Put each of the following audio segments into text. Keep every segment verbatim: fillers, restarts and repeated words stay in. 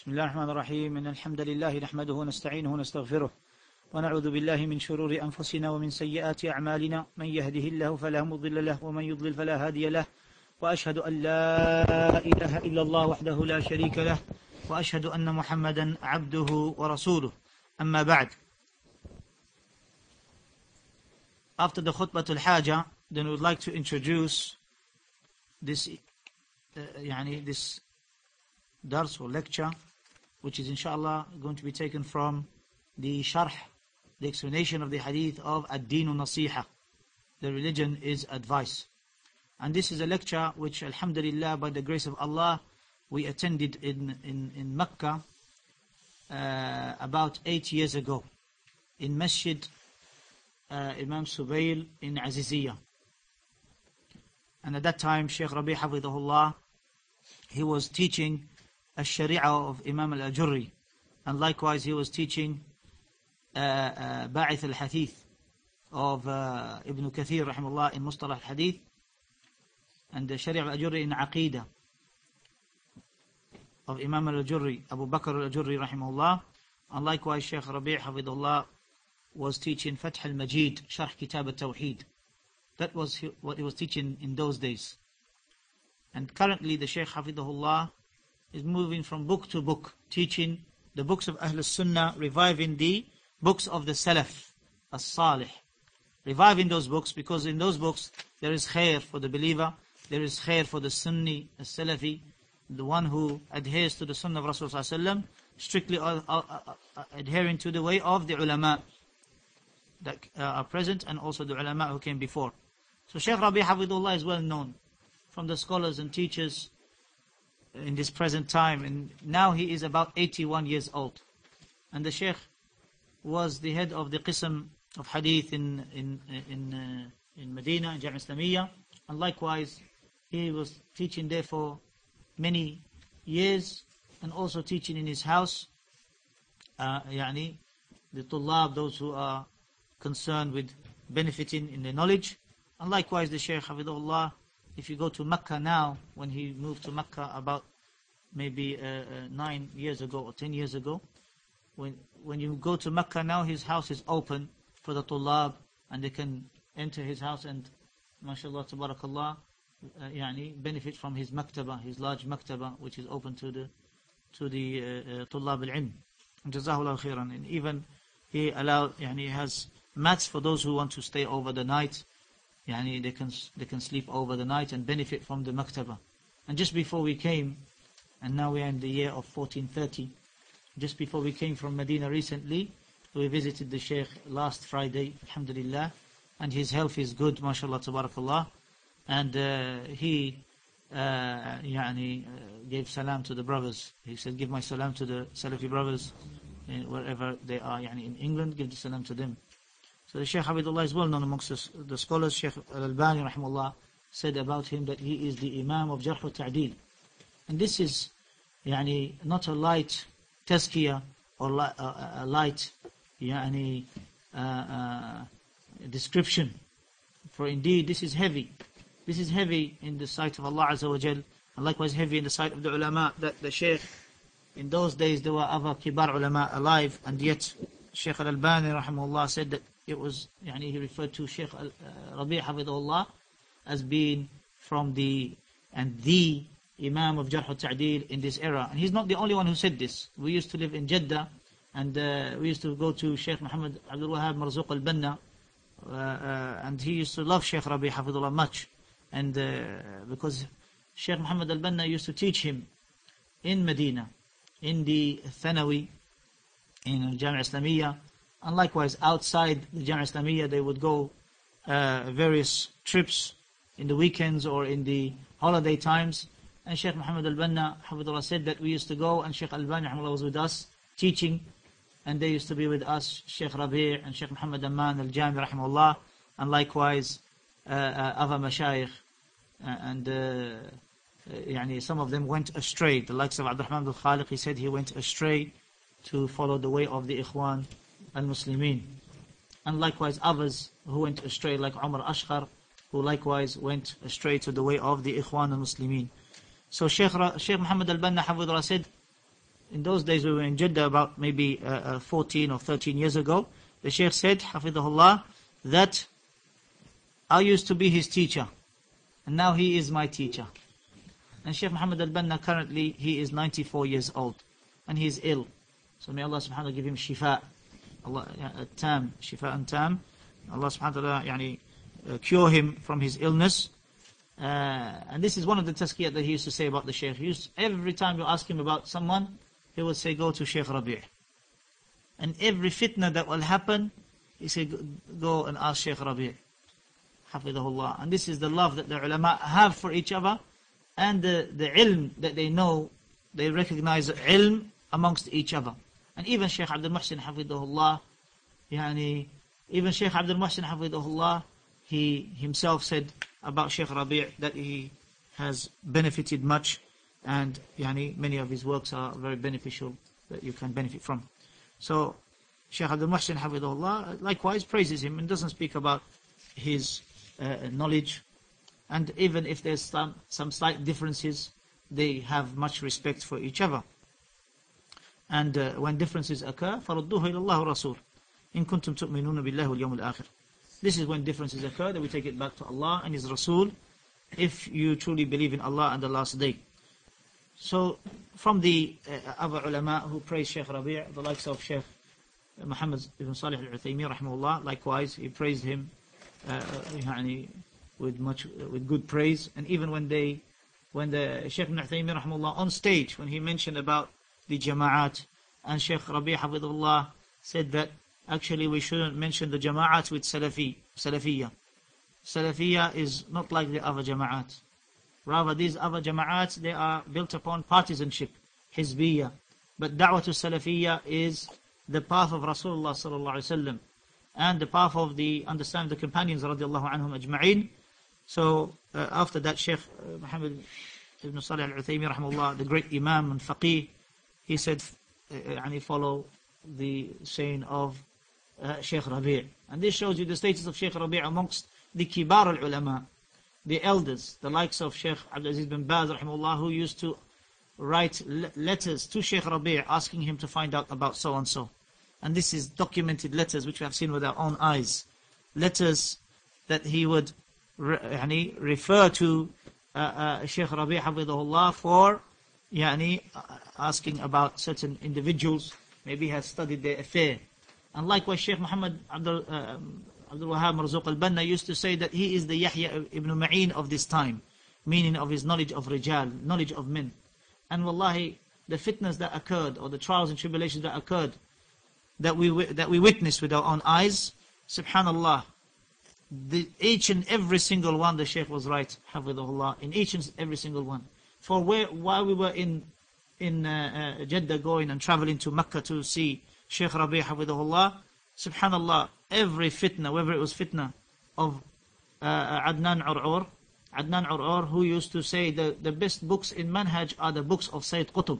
بسم الله الرحمن الرحيم إن الحمد لله نحمده ونستعينه ونستغفره ونعوذ بالله من شرور أنفسنا ومن سيئات أعمالنا من يهده الله فلا مضل له ومن يضلل فلا هادي له وأشهد أن لا إله إلا الله وحده لا شريك له وأشهد أن محمدا عبده ورسوله أما بعد. After the khutbah al-haja, then we would like to introduce this uh, يعني this dars or lecture, which is inshallah going to be taken from the sharh, the explanation of the hadith of ad-deen nasiha, the religion is advice. And this is a lecture which alhamdulillah by the grace of Allah we attended in, in, in Mecca uh, about eight years ago in Masjid uh, Imam Subayl in Aziziyah. And at that time Shaykh Rabi' Hafidhahullah, he was teaching الشريعة of Imam al-Ajurri, and likewise he was teaching uh, uh, Ba'ith al-Hadith of uh, Ibn Kathir rahimahullah in Mustalah al-Hadith, and the Shari'a al-Ajurri in Aqidah of Imam al-Ajurri, Abu Bakr al-Ajurri rahimahullah, and likewise Shaykh Rabi' Hafidhullah was teaching Fath al-Majid, Sharh Kitab al-Tawheed. That was what he was teaching in those days. And currently the Shaykh Hafidhullah is moving from book to book, teaching the books of Ahl Sunnah, reviving the books of the Salaf, As-Salih. Reviving those books, because in those books there is khair for the believer, there is khair for the Sunni, As-Salafi, the one who adheres to the Sunnah of Rasulullah, strictly uh, uh, uh, adhering to the way of the ulama that uh, are present, and also the ulama who came before. So Shaykh Rabi' Hafidhullah is well known from the scholars and teachers in this present time, and now he is about eighty-one years old. And the Sheikh was the head of the Qism of Hadith in in in uh, in Medina, in Jamia Islamiyya, and likewise he was teaching there for many years, and also teaching in his house, uh, يعني the Tullab, those who are concerned with benefiting in the knowledge. And likewise the Shaykh Hafidhullah, if you go to Mecca now, when he moved to Mecca about maybe uh, uh, nine years ago or ten years ago, when when you go to Mecca now, his house is open for the Tullab, and they can enter his house and, mashallah, tabarakallah, uh, yani, benefit from his maktaba, his large maktaba, which is open to the to the uh, uh, Tullab al-Ilm. Jazahullah khairan. And even he allowed, yani, he has mats for those who want to stay over the night. Yani they can they can sleep over the night and benefit from the maktaba. And just before we came, and now we are in the year of fourteen thirty, just before we came from Medina recently, we visited the Shaykh last Friday, alhamdulillah, and his health is good, mashallah, tabarakallah, and uh, he uh, yani, uh, gave salam to the brothers. He said, give my salam to the Salafi brothers, uh, wherever they are, yani, in England, give the salam to them. So the Shaykh Hafidhullah is well known amongst the, the scholars. Shaykh Al-Albani rahimahullah said about him that he is the Imam of Jarh wa Ta'deel. And this is yani, not a light tazkiyah or li uh, a light yani, uh, uh, description. For indeed this is heavy. This is heavy in the sight of Allah Azza wa Jal, and likewise heavy in the sight of the ulama, that the Shaykh, in those days there were other kibar ulama alive, and yet Shaykh Al-Albani rahimahullah said that it was, yani, he referred to Shaykh uh, Rabi' Hafidhullah as being from the, and the Imam of Jarh wa Ta'deel in this era. And he's not the only one who said this. We used to live in Jeddah, and uh, we used to go to Shaykh Muhammad Abdul Wahab Marzuq al-Banna, uh, uh, and he used to love Shaykh Rabi' Hafidhullah much. And uh, because Shaykh Muhammad al-Banna used to teach him in Medina, in the Thanawi, in Jamia Islamiyya, and likewise outside the Jamia Islamiyya they would go uh, various trips in the weekends or in the holiday times. And Shaykh Muhammad al-Banna Hafidhullah said that we used to go, and Shaykh Al-Albani was with us teaching, and they used to be with us, Shaykh Rabi' and Shaykh Muhammad Aman al-Jami rahimahullah, and likewise uh, uh, other mashayikh, uh, and uh, uh, yani, some of them went astray. The likes of Abdurrahman al-Khaliq, he said he went astray to follow the way of the Ikhwan al-Muslimin. And likewise others who went astray, like Umar Ashqar, who likewise went astray to the way of the Ikhwan al-Muslimin. So Shaykh, Shaykh Muhammad al-Banna Hafidhullah said in those days we were in Jeddah about maybe uh, uh, fourteen or thirteen years ago. The Shaykh said, Hafidhahullah, that I used to be his teacher, and now he is my teacher. And Shaykh Muhammad al-Banna currently, he is ninety-four years old, and he is ill. So may Allah subhanahu wa ta'ala give him shifa, Allah, uh, tam, shifa and tam. Allah subhanahu wa ta'ala yani, uh, cure him from his illness. Uh, and this is one of the tazkiyat that he used to say about the Shaykh. He used, every time you ask him about someone, he would say, go to Shaykh Rabi'. And every fitna that will happen, he said, go and ask Shaykh Rabi'. Hafidhahullah. And this is the love that the ulama have for each other, and the, the ilm that they know, they recognize ilm amongst each other. And even Shaykh Abdul Muhsin Hafidhahullah, yani, even Shaykh Abdul Muhsin Hafidhahullah, he himself said about Shaykh Rabi' that he has benefited much, and yani, many of his works are very beneficial that you can benefit from. So Shaykh Abdul Muhsin Hafidhahullah likewise praises him and doesn't speak about his uh, knowledge. And even if there's some, some slight differences, they have much respect for each other. And uh, when differences occur, فَرُدُّوهُ إِلَى اللَّهُ رَسُولُ إِن كُنْتُمْ تُؤْمِنُونَ بِاللَّهِ وَالْيَوْمِ الْآخِرِ. This is when differences occur, that we take it back to Allah and His Rasul, if you truly believe in Allah and the last day. So, from the uh, other ulama who praise Shaykh Rabi', the likes of Shaykh Muhammad ibn Salih al-Uthaymi, rahimahullah, likewise, he praised him uh, يعني, with much, uh, with good praise. And even when they, when the Shaykh ibn Uthaymi, rahimahullah, on stage, when he mentioned about the jama'at, and Shaykh Rabi' hafidhullah said that actually we shouldn't mention the jama'at with Salafi, Salafiyya. Salafiyya is not like the other jama'at. Rather, these other jama'ats, they are built upon partisanship, hizbiyya. But da'wah to Salafiyya is the path of Rasulullah sallallahu alaihi wasallam, and the path of the understanding of the companions radiallahu anhum ajma'in. So uh, after that, Shaykh uh, Muhammad ibn Salih al-Uthaymi rahimahullah, the great Imam and Faqih, he said, uh, and he follow the saying of uh, Shaykh Rabi'. And this shows you the status of Shaykh Rabi' amongst the kibar al-ulama, the elders, the likes of Shaykh Abdul Aziz bin Baz rahimahullah, who used to write le letters to Shaykh Rabi' asking him to find out about so and so. And this is documented letters which we have seen with our own eyes. Letters that he would re yani, refer to uh, uh, Shaykh Rabi' hafidhahullah for yani, uh, asking about certain individuals. Maybe he has studied their affair. And likewise, Shaykh Muhammad Abdul, uh, Abdul Wahab Marzuq al-Banna used to say that he is the Yahya ibn Ma'in of this time, meaning of his knowledge of rijal, knowledge of men. And wallahi, the fitnas that occurred, or the trials and tribulations that occurred, that we that we witnessed with our own eyes, subhanallah, the, each and every single one, the Shaykh was right, hafidhahullah, in each and every single one. For where, while we were in in uh, uh, Jeddah going and traveling to Mecca to see Shaykh Rabi' hafidhahullah, subhanallah, every fitna, whether it was fitna of uh, Adnan Ur'ur, Adnan Ur'ur, who used to say the, the best books in Manhaj are the books of Sayyid Qutb.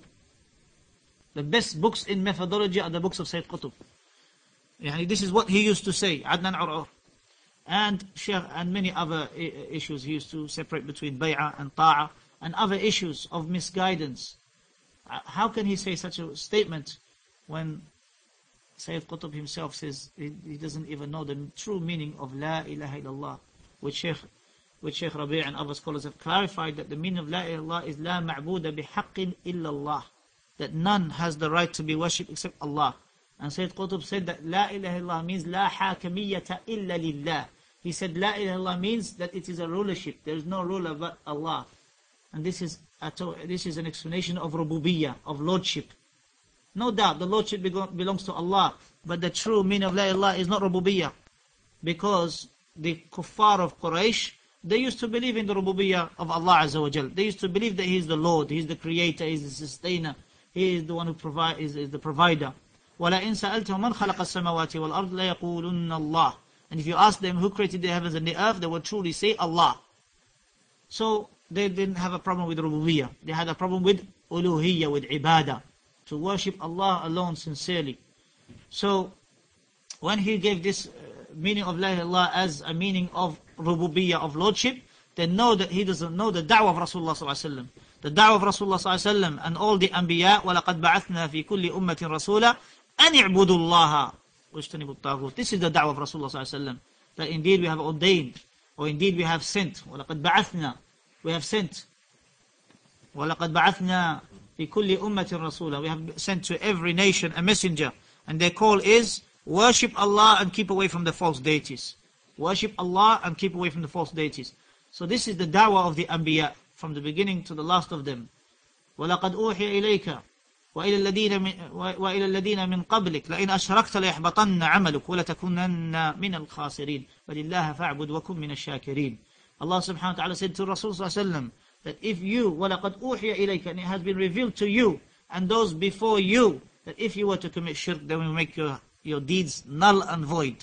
The best books in methodology are the books of Sayyid Qutb. Yani this is what he used to say, Adnan Ur'ur. And Shaykh, and many other issues, he used to separate between bay'ah and ta'ah, and other issues of misguidance. How can he say such a statement when Sayyid Qutb himself says he, he doesn't even know the true meaning of La ilaha illallah, which Shaykh, which Shaykh Rabi' and other scholars have clarified that the meaning of La ilaha illallah is La ma'buda bihaqqin illallah, that none has the right to be worshipped except Allah. And Sayyid Qutb said that La ilaha illallah means La hakamiyyata illa lillah. He said La ilaha illallah means that it is a rulership, there is no ruler but Allah. And this is a, this is an explanation of rububiyyah, of lordship. No doubt, the lordship belongs to Allah, but the true meaning of La ilaha illallah is not rububiyyah, because the kuffar of Quraysh, they used to believe in the rububiyyah of Allah Azza wa Jal. They used to believe that He is the Lord, He is the Creator, He is the Sustainer, He is the one who provide, is, is the Provider. وَلَئِن سَأَلْتَهُمْ مَنْ خَلَقَ السَّمَوَاتِ وَالْأَرْضِ لَيَقُولُنَّ اللَّهِ. And if you ask them who created the heavens and the earth, they will truly say Allah. So they didn't have a problem with rububiyyah. They had a problem with uluhiyyah, with ibadah, to worship Allah alone sincerely. So when he gave this uh, meaning of La ilaha illallah as a meaning of rububiyyah, of lordship, then know that he doesn't know the da'wah of Rasulullah sallallahu alaihi wasallam. the da'wah of Rasulullah sallallahu alaihi wasallam and all the anbiya, وَلَقَدْ بَعَثْنَا فِي كُلِّ أُمَّةٍ رَسُولًا أَنِ اعْبُدُوا اللَّهَ وَاجْتَنِبُوا الطَّاغُوتَ. This is the da'wah of Rasulullah sallallahu alaihi wasallam, that indeed we have ordained, or indeed we have sent. وَلَقَدْ بَعَثْنَا, we have sent. وَلَقَدْ بَعَثْنَا فِي كُلِّ أُمَّةٍ رَسُولًا, we have sent to every nation a messenger, and their call is worship Allah and keep away from the false deities. Worship Allah and keep away from the false deities. So this is the da'wah of the anbiya, from the beginning to the last of them. وَلَقَدْ أُوحِيَ إِلَيْكَ وَإِلَى الَّذِينَ مِنْ, وإلى الذين من قبلك لئن أشركت ليحبطن عملك ولتكونن من الخاسرين فلله فاعبد وكن من الشاكرين. Allah subhanahu wa ta'ala said to Rasul sallallahu alaihi wasallam that if you, وَلَقَدْ أُوحِيَ إِلَيْكَ, and it has been revealed to you and those before you, that if you were to commit shirk, then we make your, your deeds null and void.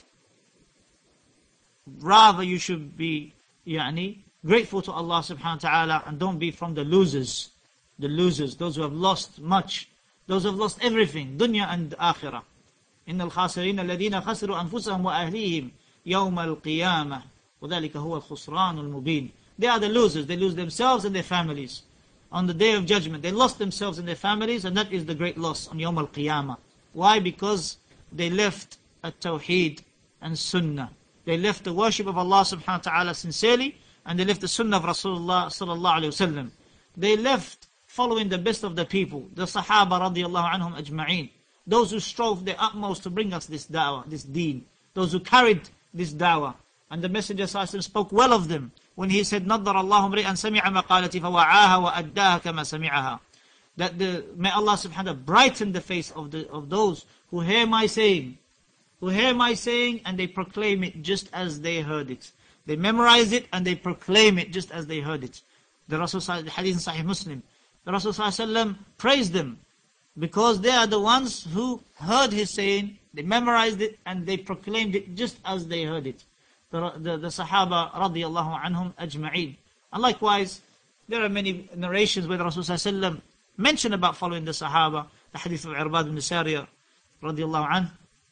Rather you should be يعني, grateful to Allah subhanahu wa ta'ala, and don't be from the losers. The losers, those who have lost much, those who have lost everything, dunya and akhirah. إِنَّ الْخَاسِرِينَ الَّذِينَ خَسِرُوا أَنفُسَهُمْ وَأَهْلِيهِمْ يَوْمَ الْقِيَامَةِ وَذَلِكَ هُوَ الْخُسْرَانُ الْمُبِينُ. They are the losers. They lose themselves and their families. On the day of judgment, they lost themselves and their families, and that is the great loss on Yawm al-Qiyamah. Why? Because they left at-Tawheed and Sunnah. They left the worship of Allah subhanahu wa ta'ala sincerely, and they left the Sunnah of Rasulullah sallallahu alayhi wa sallam. They left following the best of the people, the Sahaba radiallahu anhum ajma'een, those who strove their utmost to bring us this da'wah, this deen, those who carried this da'wah. And the Messenger sallallahu alayhi wa sallam spoke well of them when he said, نَضَّرَ اللَّهُ امْرِئًا سَمِعَ مَقَالَتِي فَوَعَاهَا وَأَدَّاهَا كَمَا سَمِعَهَا. That the, may Allah subhanahu wa ta'ala brighten the face of, the, of those who hear my saying, who hear my saying and they proclaim it just as they heard it. They memorize it and they proclaim it just as they heard it. The Rasul, the hadith in Sahih Muslim, the Rasul ﷺ praised them because they are the ones who heard his saying, they memorized it and they proclaimed it just as they heard it. The, the, the Sahaba radiallahu anhum ajma'een. And likewise, there are many narrations where the Rasul ﷺ mentioned about following the Sahaba. The hadith of Irbad ibn Sariyah radiallahu anhu,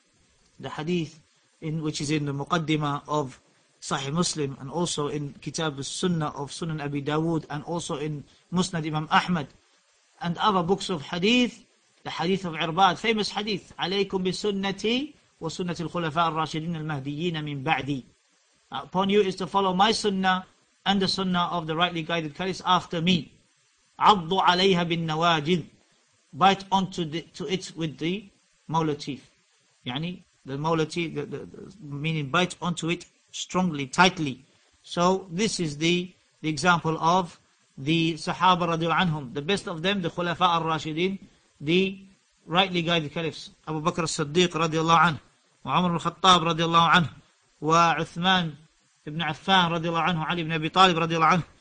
the hadith in which is in the Muqaddimah of Sahih Muslim, and also in Kitab al-Sunnah of Sunan Abi Dawood, and also in Musnad Imam Ahmad, and other books of hadith. The hadith of Irbad, famous hadith, عليكم بسنتي وسنة الخلفاء الراشدين المهديين من بعدي. Upon you is to follow my sunnah and the sunnah of the rightly guided caliphs after me. عضوا عليها بالنواجذ. Bite onto the, to it with the molar teeth. يعني, the molar teeth, the, the, the, meaning bite onto it strongly, tightly. So this is the, the example of the Sahaba radiallahu anhum. The best of them, the Khulafa al-Rashidin, the rightly guided caliphs. Abu Bakr as-Siddiq radiallahu anhu, wa Umar al-Khattab radiallahu anhu, wa Uthman ibn Affan radiallahu anhu, Ali ibn Abi Talib radiallahu anhu.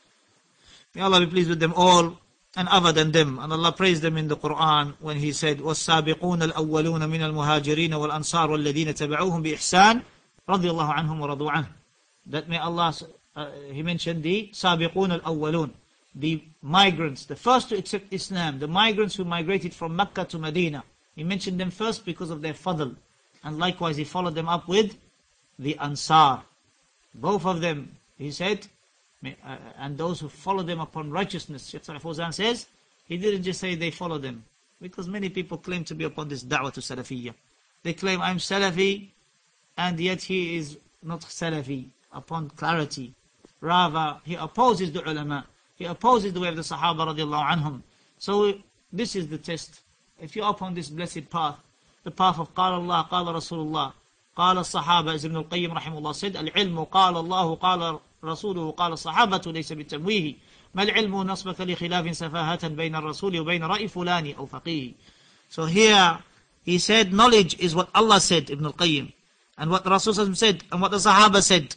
May Allah be pleased with them all and other than them. And Allah praised them in the Quran when He said, وَالسَّابِقُونَ الْأَوَّلُونَ مِنَ الْمُهَاجِرِينَ وَالْأَنصَارِ وَالَّذِينَ تَبَعُوهُمْ بِإِحْسَانٍ رضي الله عنهم ورضوا عنه. That may Allah, uh, He mentioned the Sabiqun al-Awwalun, the migrants, the first to accept Islam, the migrants who migrated from Mecca to Medina. He mentioned them first because of their fadl, and likewise He followed them up with the Ansar. Both of them, He said, may, uh, and those who follow them upon righteousness. Shaykh Salih Fawzan says, He didn't just say they follow them, because many people claim to be upon this da'wah to Salafiyya. They claim, I'm Salafi, and yet he is not Salafi upon clarity. Rather, he opposes the ulama. He opposes the way of the Sahaba radiallahu anhum. So this is the test. If you're upon this blessed path, the path of قال Allah, قال Rasulullah, قال الصحابة, as Ibn al-Qayyim rahimahullah said, العلم قال الله قال رسوله قال الصحابة ليس بالتمويه ما العلم نصبك لخلاف سفاهة بين الرسول وبين رأي فلان أو فقيه. So here he said knowledge is what Allah said, Ibn al-Qayyim, and what the Rasul said, and what the Sahaba said.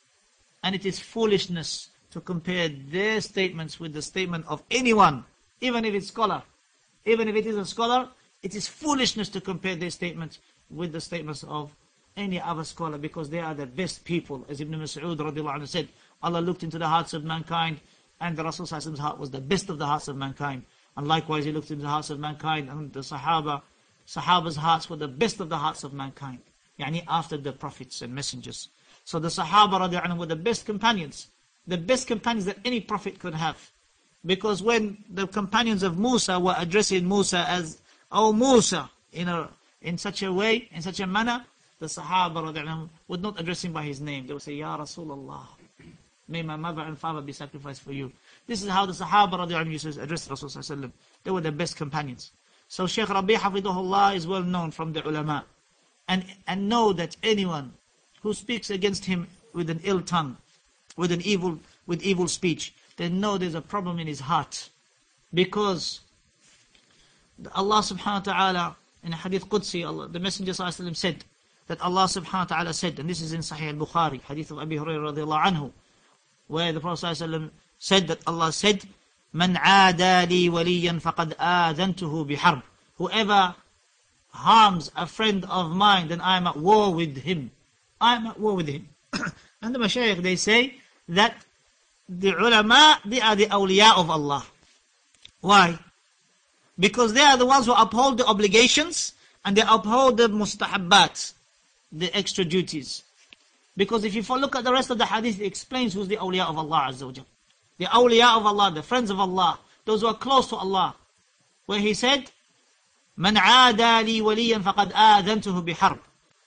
And it is foolishness to compare their statements with the statement of anyone, even if it's scholar. Even if it is a scholar, it is foolishness to compare their statements with the statements of any other scholar, because they are the best people. As Ibn Mas'ud radiallahu anhu said, Allah looked into the hearts of mankind, and the Rasul's heart was the best of the hearts of mankind. And likewise, He looked into the hearts of mankind, and the Sahaba, Sahaba's hearts were the best of the hearts of mankind. Yani after the prophets and messengers. So the Sahaba radiallahu anhu were the best companions, the best companions that any prophet could have. Because when the companions of Musa were addressing Musa as, "Oh Musa," in a in such a way, in such a manner, the Sahaba radiallahu anhum would not address him by his name. They would say, "Ya Rasulullah, may my mother and father be sacrificed for you." This is how the Sahaba radiallahu anhum used to address Rasulullah sallallahu alaihi wasallam. They were the best companions. So Shaykh Rabi' hafidhahullah is well known from the ulama. And, and know that anyone who speaks against him with an ill tongue, with an evil, with evil speech, then know there's a problem in his heart. Because Allah subhanahu wa ta'ala, in a hadith Qudsi, Allah, the Messenger sallallahu alaihi wasallam said, that Allah subhanahu wa ta'ala said, and this is in Sahih al-Bukhari, hadith of Abi Hurairah radiallahu anhu, where the Prophet sallallahu alaihi wasallam said that Allah said, "Man aada li waliyan faqad aadhantuhu biharb." Whoever harms a friend of mine, then I am at war with him. I am at war with him. And the Mashaykh, they say that the ulama, they are the awliya of Allah. Why? Because they are the ones who uphold the obligations and they uphold the mustahabbat, the extra duties. Because if you look at the rest of the hadith, it explains who's the awliya of Allah Azza wa Jal. The awliya of Allah, the friends of Allah, those who are close to Allah. Where he said, "Man aada li waliyan faqad aadhantuhu biharb.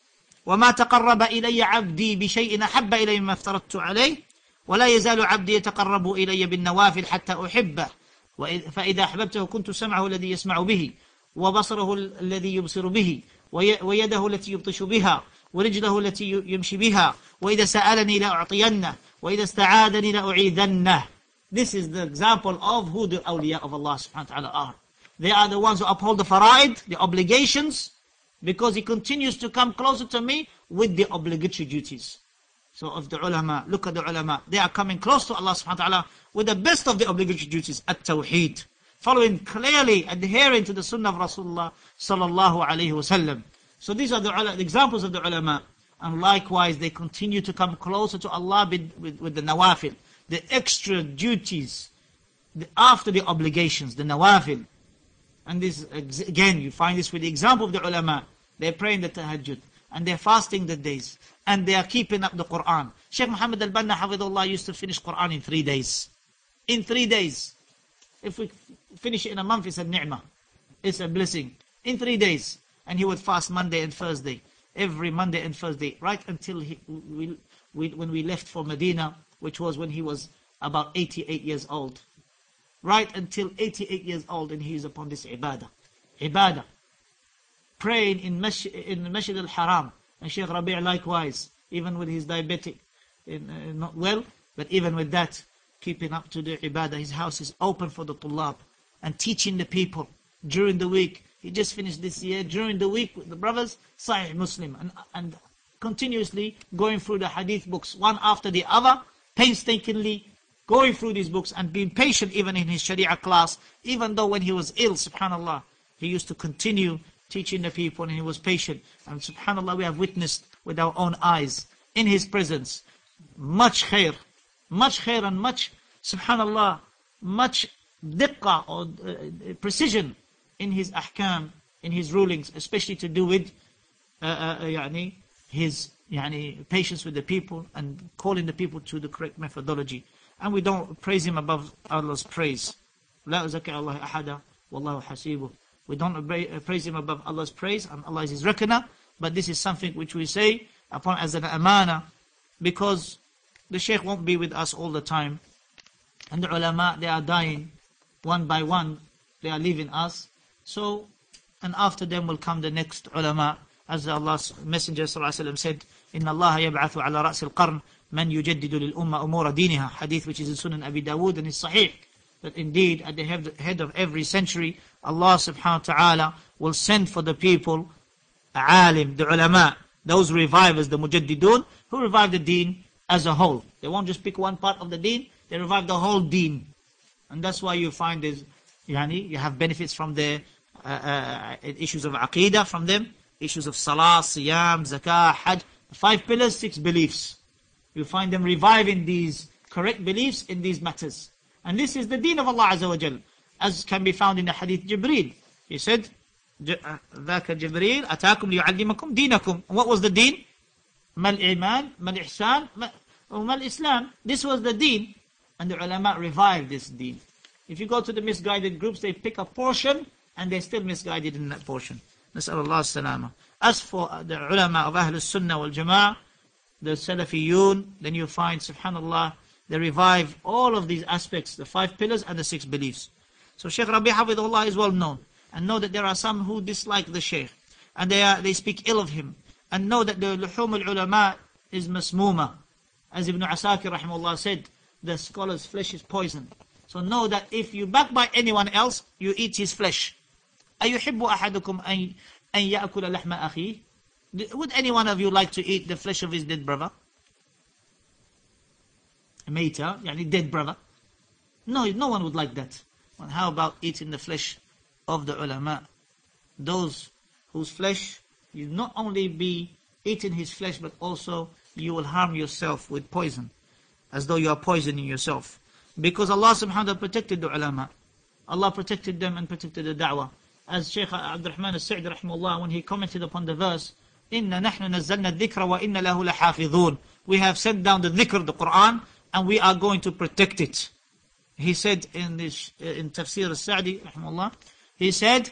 وما تقرب إلي عبدي بشيء أحب إلي مما افترضت عليه ولا يزال عبدي يتقرب إلي بالنوافل حتى أحبه فإذا أحببته كنت سمعه الذي يسمع به وبصره الذي يبصر به ويده التي يبطش بها ورجله التي يمشي بها وإذا سألني لأعطينه وإذا استعاذني لأعيذنه." This is the example of who the awliya of Allah subhanahu wa ta'ala are. They are the ones who uphold the fara'id, the obligations, because he continues to come closer to me with the obligatory duties. So of the ulama, look at the ulama, they are coming close to Allah subhanahu wa ta'ala with the best of the obligatory duties, at-tawheed, following clearly, adhering to the sunnah of Rasulullah sallallahu alayhi wasallam. So these are the, the examples of the ulama. And likewise, they continue to come closer to Allah with, with, with the nawafil, the extra duties, the, after the obligations, the nawafil. And this, again, you find this with the example of the ulama. They're praying the tahajjud, and they're fasting the days, and they are keeping up the Quran. Shaykh Muhammad al-Banna hafidhullah used to finish Quran in three days. In three days. If we finish it in a month, it's a ni'mah. It's a blessing. In three days. And he would fast Monday and Thursday. Every Monday and Thursday. Right until he, we, we, when we left for Medina, which was when he was about eighty-eight years old. Right until eighty-eight years old, and he is upon this ibadah. Ibadah. Praying in Masjid, in Masjid al-Haram. And Shaykh Rabi' likewise, even with his diabetic, in, uh, not well, but even with that, keeping up to the ibadah. His house is open for the tullab, and teaching the people during the week. He just finished this year, during the week with the brothers, Sahih Muslim, and, and continuously going through the hadith books, one after the other, painstakingly, going through these books and being patient even in his Sharia class, even though when he was ill, subhanAllah, he used to continue teaching the people and he was patient. And subhanAllah, we have witnessed with our own eyes, in his presence, much khair, much khair and much, subhanAllah, much diqqah or uh, precision in his ahkam, in his rulings, especially to do with uh, uh, yani, his yani, patience with the people and calling the people to the correct methodology. And we don't praise him above Allah's praise. لا أزكي الله أحدا والله حسيبه. We don't praise him above Allah's praise, and Allah is his reckoner. But this is something which we say upon as an amana, because the Shaykh won't be with us all the time. And the ulama, they are dying one by one. They are leaving us. So, and after them will come the next ulama. As Allah's Messenger ﷺ said, إِنَّ اللَّهَ يَبْعَثُ عَلَى رَأْسِ الْقَرْنِ مَنْ يُجَدِّدُ لِلْأُمَّةِ أُمُورَ دِينِهَا. Hadith which is in Sunan Abi Dawood and is Sahih. That indeed at the head of every century, Allah subhanahu wa ta'ala will send for the people alim, the ulama, those revivers, the mujaddidun, who revive the deen as a whole. They won't just pick one part of the deen, they revive the whole deen. And that's why you find this, yani, you have benefits from the uh, uh, issues of aqidah from them, issues of salah, siyam, zakah, hajj, five pillars, six beliefs. You find them reviving these correct beliefs in these matters. And this is the deen of Allah Azza wa Jal, as can be found in the hadith Jibreel. He said, ذاك جبريل أتاكم ليعلمكم دينكم. What was the deen? ما الإيمان, ما الإحسان, ما الإسلام. This was the deen. And the ulama revived this deen. If you go to the misguided groups, they pick a portion and they're still misguided in that portion. نسأل الله السلامة. As for the ulama of Ahlul Sunnah wal Jama'ah, the Salafiyun, then you find, subhanallah, they revive all of these aspects, the five pillars and the six beliefs. So Shaykh Rabi' Hafidhullah is well known. And know that there are some who dislike the Shaykh. And they are, they speak ill of him. And know that the luhum al-ulama is masmuma. As Ibn Asakir rahimahullah said, the scholar's flesh is poison. So know that if you backbite anyone else, you eat his flesh. أَيُحِبُّ أَحَدُكُمْ أَن يَأْكُلَ لَحْمَ أَخِيهِ? Would any one of you like to eat the flesh of his dead brother? Mayta, yani dead brother. No, no one would like that. Well, how about eating the flesh of the ulama? Those whose flesh, you not only be eating his flesh, but also you will harm yourself with poison, as though you are poisoning yourself. Because Allah subhanahu wa ta'ala protected the ulama. Allah protected them and protected the da'wah. As Shaykh Abdul Rahman al-Sa'di rahimahullah, when he commented upon the verse, إِنَّا نَحْنُ نَزَّلْنَا الذِّكْرَ وَإِنَّ لَهُ لَحَافِظُونَ. We have sent down the dhikr, the Quran, and we are going to protect it. He said in this, in Tafsir al-Sa'di rahimahullah, he said,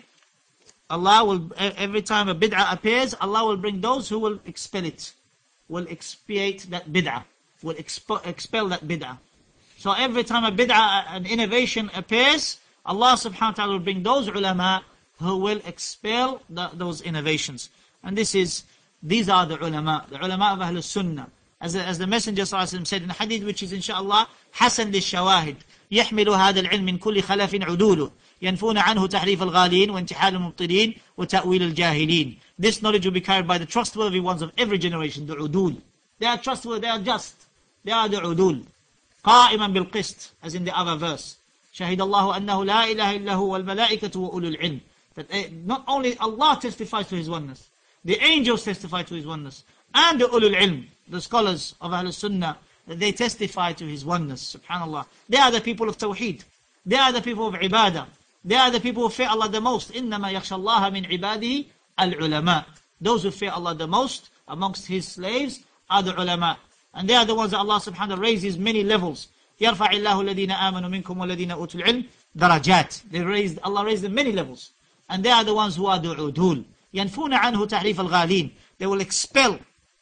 Allah will, every time a bid'ah appears, Allah will bring those who will expel it, will expiate that bid'ah, will expo expel that bid'ah. So every time a bid'ah, an innovation appears, Allah subhanahu wa ta'ala will bring those ulama who will expel the, those innovations. And this is, these are the ulama, the ulama of Ahlul Sunnah. As, the, as the Messenger ﷺ said in a hadith which is inshaAllah حسن للشواهد يحمل هذا العلم من كل خلف عدول ينفون عنه تحريف الغالين وانتحال المبطلين وتأويل الجاهلين. This knowledge will be carried by the trustworthy ones of every generation, the udul. They are trustworthy, they are just. They are the udul. قائما بالقسط, as in the other verse. شهد الله أنه لا إله إلا هو والملائكة وأولو العلم. That not only Allah testifies to His oneness, the angels testify to His oneness, and the ulul ilm, the scholars of Ahlul Sunnah, they testify to His oneness. Subhanallah. They are the people of Tawheed. They are the people of Ibadah. They are the people who fear Allah the most. إِنَّمَا يَخْشَى اللَّهَ مِنْ عِبَادِهِ الْعُلَمَاء. Those who fear Allah the most amongst His slaves are the ulama. And they are the ones that Allah subhanahu wa ta'ala raises many levels. يَرْفَعِ اللَّهُ الَّذِينَ آمَنُوا مِنْكُمْ وَالَّذِينَ أُوتُوا الْعِلْمِ درجات. They raised, Allah raised them many levels. And they are the ones who are the udul. يَنْفُونَ عَنْهُ تَحْرِيفَ الْغَالِينَ. They will expel,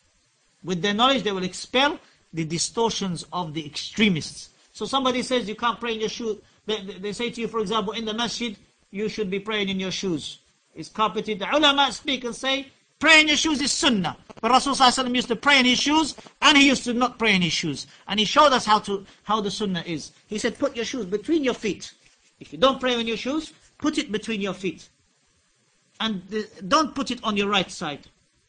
with their knowledge, they will expel the distortions of the extremists. So somebody says you can't pray in your shoes. They, they say to you, for example, in the masjid, you should be praying in your shoes. It's carpeted. The ulama speak and say, pray in your shoes is sunnah. But Rasulullah used to pray in his shoes, and he used to not pray in his shoes. And he showed us how to how the sunnah is. He said, put your shoes between your feet. If you don't pray in your shoes, put it between your feet. And the, don't put it on your right side.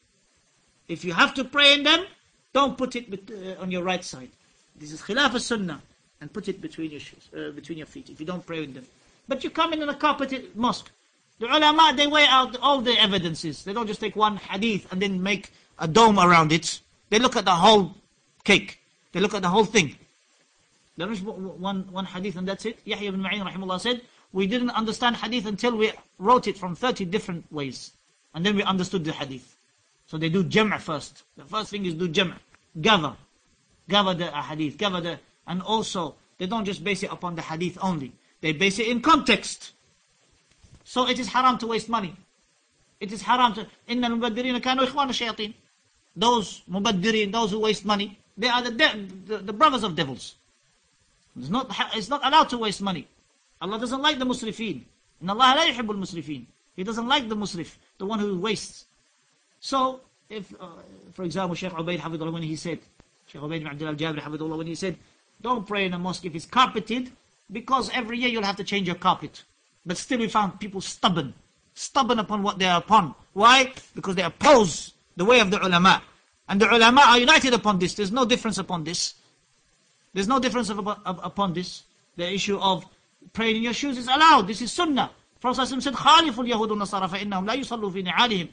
If you have to pray in them, don't put it bet, uh, on your right side. This is khilaf as-sunnah. And put it between your shoes, uh, between your feet, if you don't pray in them. But you come in a carpeted mosque. The ulama, they weigh out all the evidences. They don't just take one hadith and then make a dome around it. They look at the whole cake. They look at the whole thing. There is one, one hadith and that's it. Yahya ibn Ma'in rahimahullah said, we didn't understand hadith until we wrote it from thirty different ways. And then we understood the hadith. So they do jam' first. The first thing is do jam'. Gather. Gather the hadith. Gather the... And also, they don't just base it upon the hadith only. They base it in context. So it is haram to waste money. It is haram to... إِنَّ الْمُبَدِّرِينَ كَانُوا إِخْوَانَ الشَّيَاطِينَ. Those mubaddirin, those who waste money, they are the, the, the brothers of devils. It's not, it's not allowed to waste money. Allah doesn't like the musrifin. إِنَّ اللَّهَ لَا يُحِبُّ الْمُسْرِفِينَ. He doesn't like the musrif, the one who wastes. So, if, uh, for example, Shaykh Ubaid Hafidullah, when he said, Shaykh Ubaid ibn Abdullah al-Jabri Hafidullah, when he said, don't pray in a mosque if it's carpeted, because every year you'll have to change your carpet. But still we found people stubborn. Stubborn upon what they are upon. Why? Because they oppose the way of the ulama. And the ulama are united upon this. There's no difference upon this. There's no difference of, of, upon this. The issue of praying in your shoes is allowed. This is sunnah. Prophet said, خَالِفُ الْيَهُودُ النَّصَارَ فَإِنَّهُمْ لَا يُصَلُّوا فِي نِعَالِهِمْ.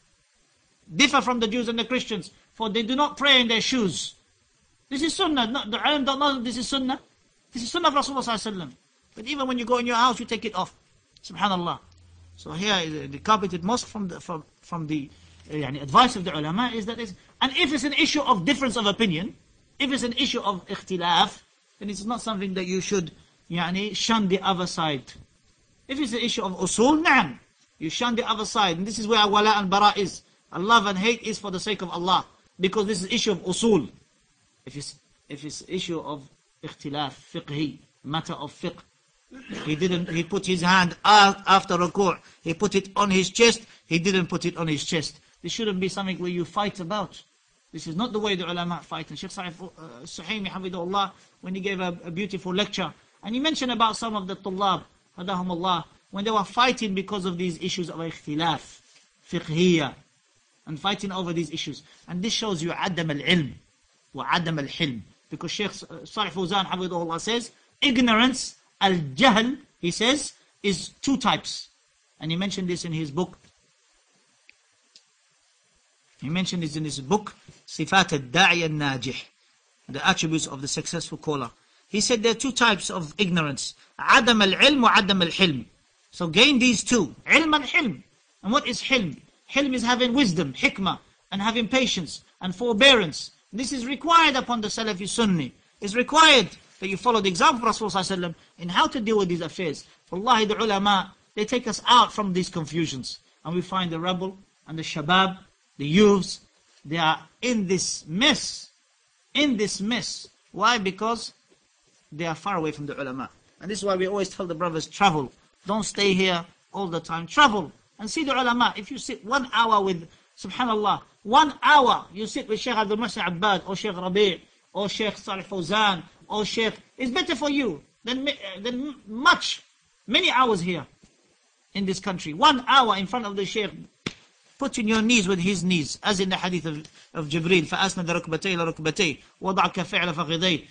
Differ from the Jews and the Christians, for they do not pray in their shoes. This is sunnah. No, the alim don't know this is sunnah. This is sunnah of Rasulullah sallallahu alaihi wasallam. But even when you go in your house, you take it off. Subhanallah. So here, the carpeted mosque from the from from the uh, yani, advice of the ulama is that it's, and if it's an issue of difference of opinion, if it's an issue of ikhtilaf, then it's not something that you should يعني shun the other side. If it's an issue of usul, na'am, you shun the other side. And this is where wala and bara is. And love and hate is for the sake of Allah. Because this is issue of usul. If it's, if it's issue of ikhtilaf, fiqhi, matter of fiqh, he didn't, he put his hand after ruku', he put it on his chest, he didn't put it on his chest. This shouldn't be something where you fight about. This is not the way the ulama fight. And Shaykh Suhaimi, Hafidahullah, when he gave a, a beautiful lecture, and he mentioned about some of the tullab, Hadahumullah, when they were fighting because of these issues of ikhtilaf, fiqhiyya, and fighting over these issues. And this shows you adam al-ilm, wa adam al-hilm. Because Shaykh Salih Fawzan, Hafidahullah, says, ignorance, al-jahl, he says, is two types. And he mentioned this in his book. He mentioned this in his book, Sifat al-Da'i al-Najih, the attributes of the successful caller. He said there are two types of ignorance, Adam al-ilm wa Adam al-hilm. So gain these two, ilm and hilm. And what is hilm? Hilm is having wisdom, hikmah, and having patience and forbearance. This is required upon the Salafi Sunni. It's required that you follow the example of Rasulullah in how to deal with these affairs. Wallahi, the ulama, they take us out from these confusions. And we find the rebel and the shabab, the youths, they are in this mess. In this mess. Why? Because they are far away from the ulama. And this is why we always tell the brothers, travel. Don't stay here all the time. Travel and see the ulama. If you sit one hour with, subhanallah, one hour you sit with Shaykh Abdul Muhsin Abbad or Shaykh Rabi' or Shaykh Salih Fawzan or Shaykh, it's better for you than, than much, many hours here in this country. One hour in front of the Shaykh, putting your knees with his knees, as in the hadith of, of Jibreel, فَأَسْنَدَ رُكْبَتَيْ لَرُكْبَتَيْ وَضَعَ كَفِعْلَ فَخِذَيْ.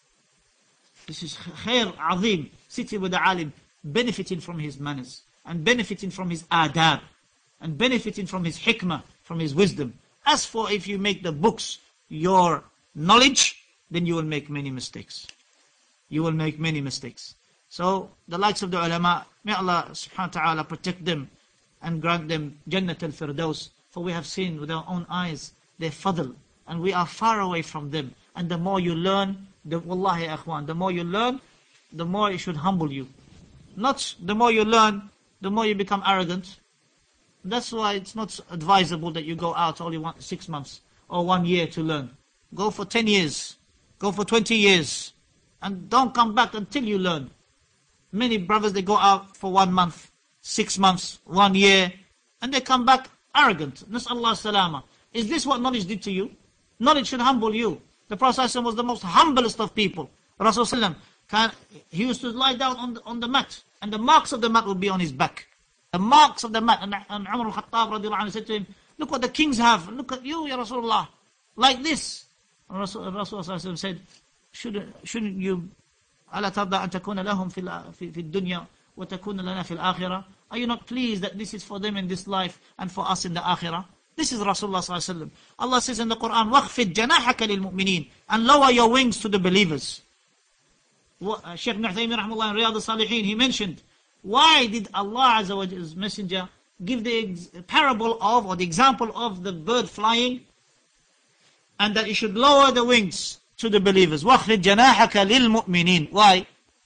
This is khair azim, sitting with the alim, benefiting from his manners, and benefiting from his adab, and benefiting from his hikmah, from his wisdom. As for if you make the books your knowledge, then you will make many mistakes. You will make many mistakes. So, the likes of the ulama, may Allah subhanahu wa ta'ala protect them, and grant them Jannat al-Firdaus, for we have seen with our own eyes their fadl, and we are far away from them. And the more you learn, the wallahi akhwan, the more you learn, the more it should humble you. Not the more you learn, the more you become arrogant. That's why it's not advisable that you go out only one, six months or one year to learn. Go for ten years, go for twenty years, and don't come back until you learn. Many brothers, they go out for one month, six months, one year, and they come back arrogant. Nas'Allah salama. Is this what knowledge did to you? Knowledge should humble you. The Prophet was the most humblest of people. Rasulullah, he used to lie down on the, on the mat, and the marks of the mat would be on his back. The marks of the mat. And, and Umar al-Khattab radiallahu anhu said to him, look what the kings have. Look at you, Ya Rasulullah. Like this. And Rasul, Rasulullah said, shouldn't, shouldn't you, أَلَا تَرْضَى أَن تَكُونَ لَهُمْ فِي الدُّنْيَا وَتَكُونَ لَنَا فِي الْآخِرَةِ. Are you not pleased that this is for them in this life and for us in the akhirah? This is Rasulullah sallallahu alaihi wasallam. Allah says in the Quran, وَخْفِدْ جَنَاحَكَ لِلْمُؤْمِنِينَ, and lower your wings to the believers. Shaykh Ibn Uthaymeen rahimahullah in Riyadh al-Salihin, he mentioned, why did Allah Azza wa Jalla's messenger give the parable of, or the example of the bird flying, and that it should lower the wings to the believers? وَخْفِدْ جَنَاحَكَ لِلْمُؤْمِنِينَ. Why?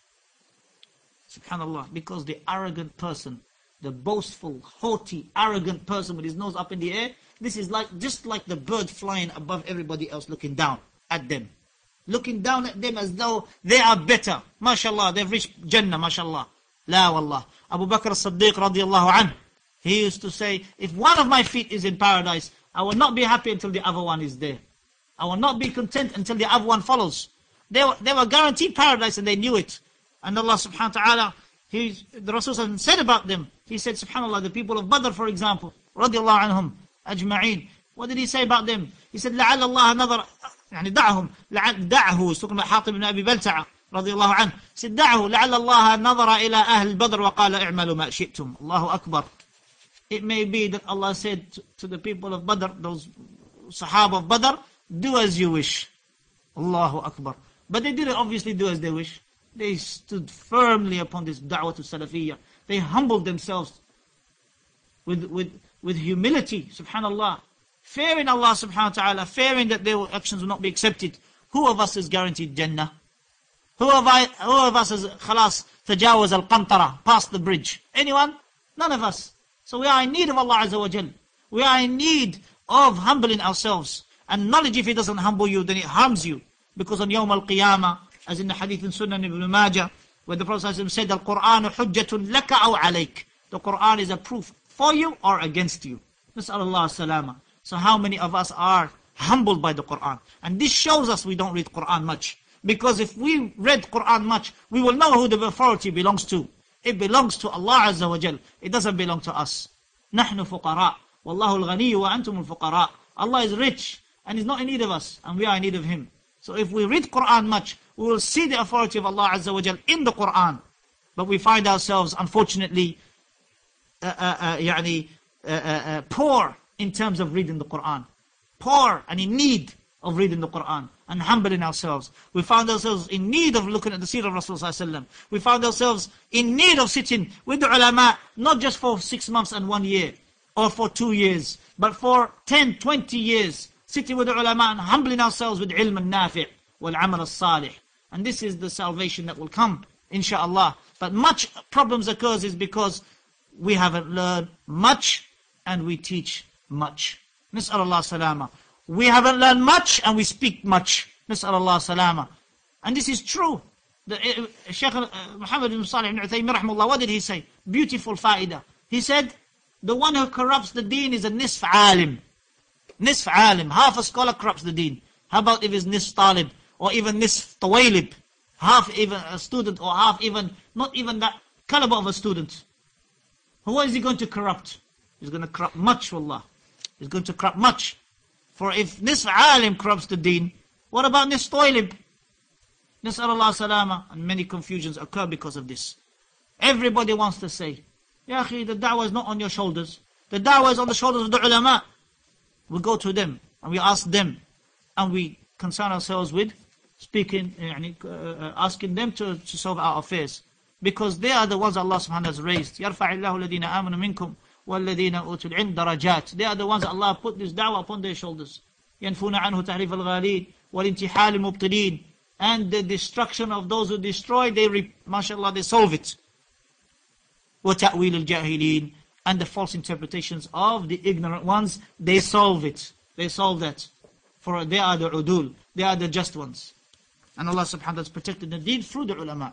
Subhanallah, because the arrogant person, the boastful, haughty, arrogant person with his nose up in the air, this is like just like the bird flying above everybody else, looking down at them. Looking down at them as though they are better. MashaAllah, they've reached Jannah, MashaAllah. La wallah. Abu Bakr as-Siddiq radiallahu anhu, he used to say, if one of my feet is in paradise, I will not be happy until the other one is there. I will not be content until the other one follows. They were, they were guaranteed paradise and they knew it. And Allah subhanahu wa ta'ala, he, the Rasul said about them, he said, subhanallah, the people of Badr, for example, radiallahu anhum, ajma'een. What did he say about them? He said, لَعَلَّ اللَّهَ نَظَرَ, يعني دعهم, دعه, he's talking about Hatib ibn Abi Balta'a, radiallahu anhu. He said, دعه, لَعَلَّ اللَّهَ نَظَرَ إِلَىٰ أَهْلِ الْبَدْرِ وَقَالَ اِعْمَلُوا مَا شِئْتُمْ. Allahu Akbar. It may be that Allah said to, to the people of Badr, those Sahaba of Badr, do as you wish. Allahu Akbar. But they didn't obviously do as they wish. They stood firmly upon this da'wah to Salafiyyah. They humbled themselves with, with, with humility, subhanallah. Fearing Allah subhanahu wa ta'ala, fearing that their actions will not be accepted. Who of us is guaranteed Jannah? Who of, I, who of us has خلاص تجاوز القنطرة, passed the bridge? Anyone? None of us. So we are in need of Allah Azza wa Jal. We are in need of humbling ourselves. And knowledge, if it doesn't humble you, then it harms you. Because on Yawm al-Qiyamah, as in the hadith in Sunan Ibn Majah, where the Prophet said, Al-Qur'anu hujjatun laka aw alayk. The Qur'an is a proof for you or against you. Nas'alullah salama. So how many of us are humbled by the Qur'an? And this shows us we don't read Qur'an much. Because if we read Qur'an much, we will know who the authority belongs to. It belongs to Allah Azza wa Jal. It doesn't belong to us. نحن فقراء والله الغني وأنتم الفقراء. Allah is rich and He's not in need of us, and we are in need of Him. So if we read Qur'an much, we will see the authority of Allah Azza wa Jal in the Qur'an. But we find ourselves, unfortunately, uh, uh, uh, يعني, uh, uh, uh, poor in terms of reading the Qur'an. Poor and in need of reading the Qur'an and humbling ourselves. We found ourselves in need of looking at the seerah of Rasulullah. We found ourselves in need of sitting with the ulama, not just for six months and one year, or for two years, but for ten, twenty years, sitting with the ulama and humbling ourselves with ilm al-nafi' wal-amal al-salih. And this is the salvation that will come, inshaAllah. But much problems occurs is because we haven't learned much and we teach much. Nas'alullah salama. We haven't learned much and we speak much. Nas'alullah salama. And this is true. The, uh, Shaykh uh, Muhammad ibn Salih ibn Uthaymin rahimahullah, what did he say? Beautiful fa'idah. He said, the one who corrupts the deen is a nisf alim. Nisf alim. Half a scholar corrupts the deen. How about if it's nisf talib? Or even nisf tawalib? Half even a student, or half even, not even that caliber of a student. What is he going to corrupt? He's going to corrupt much, wallah. He's going to corrupt much. For if nisf alim corrupts the deen, what about nisf tawalib? Nas'alullah salama. And many confusions occur because of this. Everybody wants to say, Ya akhi, the da'wah is not on your shoulders. The da'wah is on the shoulders of the ulama. We go to them and we ask them, and we concern ourselves with speaking, uh, asking them to, to solve our affairs. Because they are the ones Allah subhanahu wa ta'ala has raised. يَرْفَعِ اللَّهُ الَّذِينَ آمَنُوا مِنْكُمْ وَالَّذِينَ أُوتُوا الْعِلْمَ دَرَجَاتٍ. They are the ones that Allah put this da'wah upon their shoulders. يَنْفُونَ عَنْهُ تَحْرِيفَ الْغَالِينَ وَالْإِنْتِحَالِ الْمُبْطِلِينَ. And the destruction of those who destroy, they, mashallah, they solve it. وَتَأْوِيلِ الْجَاهِلِينَ. And the false interpretations of the ignorant ones, they solve it. They solve that. For they are the udul. They are the just ones. And Allah subhanahu wa ta'ala has protected the deen through the ulama.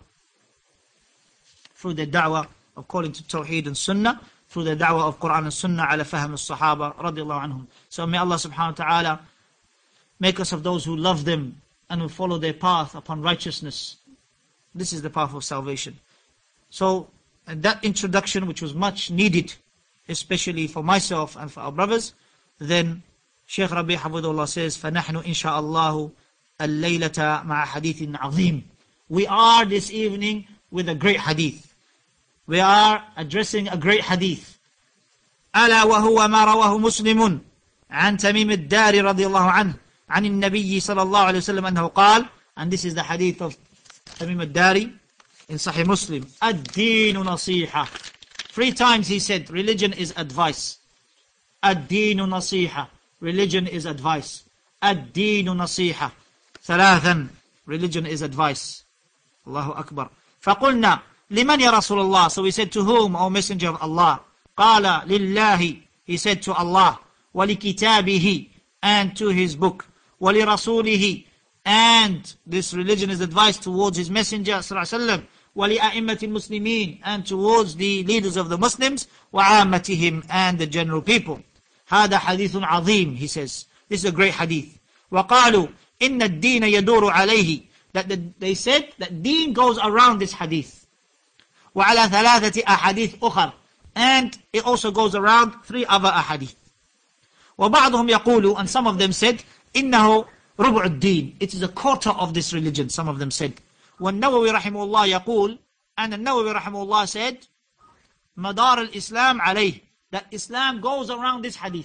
Through the da'wah of calling to Tawheed and Sunnah. Through the da'wah of Quran and Sunnah ala fahm al-Sahaba radiallahu anhum. So may Allah subhanahu wa ta'ala make us of those who love them and who follow their path upon righteousness. This is the path of salvation. So, and that introduction, which was much needed, especially for myself and for our brothers, then Shaykh Rabi' Hafidhullah says, فَنَحْنُ إِنْ شَاءَ اللَّهُ اللَّيْلَةَ مَعَ حَدِيثٍ عَظِيمٍ. We are this evening with a great hadith. We are addressing a great hadith. أَلَا وَهُوَ مَا رَوَاهُ مُسْلِمٌ عَنْ تَمِيمِ الدَّارِ رَضِيَ اللَّهُ عَنْهُ عَنِ النَّبِيِّ صلى الله عليه وسلم أنه قال, and this is the hadith of Tamim al-Dari in Sahih Muslim. الدين نصيحة. Three times he said, religion is advice. الدين نصيحة. Religion is advice. الدين نصيحة. ثلاثا. Religion is advice. Allahu Akbar. فقلنا لمن يا رسول الله. So we said, to whom, O Messenger of Allah? قال لله. He said, to Allah. ولكتابه. And to his book. ولرسوله. And this religion is advice towards his messenger صلى الله عليه وسلم. وَلِأَئِمَّةِ الْمُسْلِمِينَ. And towards the leaders of the Muslims. وَعَامَّتِهِمْ. And the general people. هذا حديث عظيم, he says. This is a great hadith. وَقَالُوا إِنَّ الدِّينَ يَدُورُ عَلَيْهِ. That the, they said that deen goes around this hadith. وَعَلَى ثَلَاثَةِ أَحَدِيث أُخَرٍ. And it also goes around three other ahadith. وَبَعْضُهُمْ يَقُولُ. And some of them said, إِنَّهُ رُبُعُ الدِّينِ. It is a quarter of this religion, some of them said. والنووي رحمه الله يقول, and the Nawawi رحمه الله said, مدار الإسلام عليه. That Islam goes around this hadith.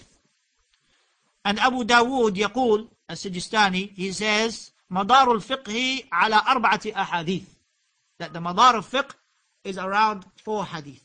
And Abu Dawood يقول, السجستاني, he says, مدار الفقه على أربعة أحاديث. That the madar of fiqh is around four hadith.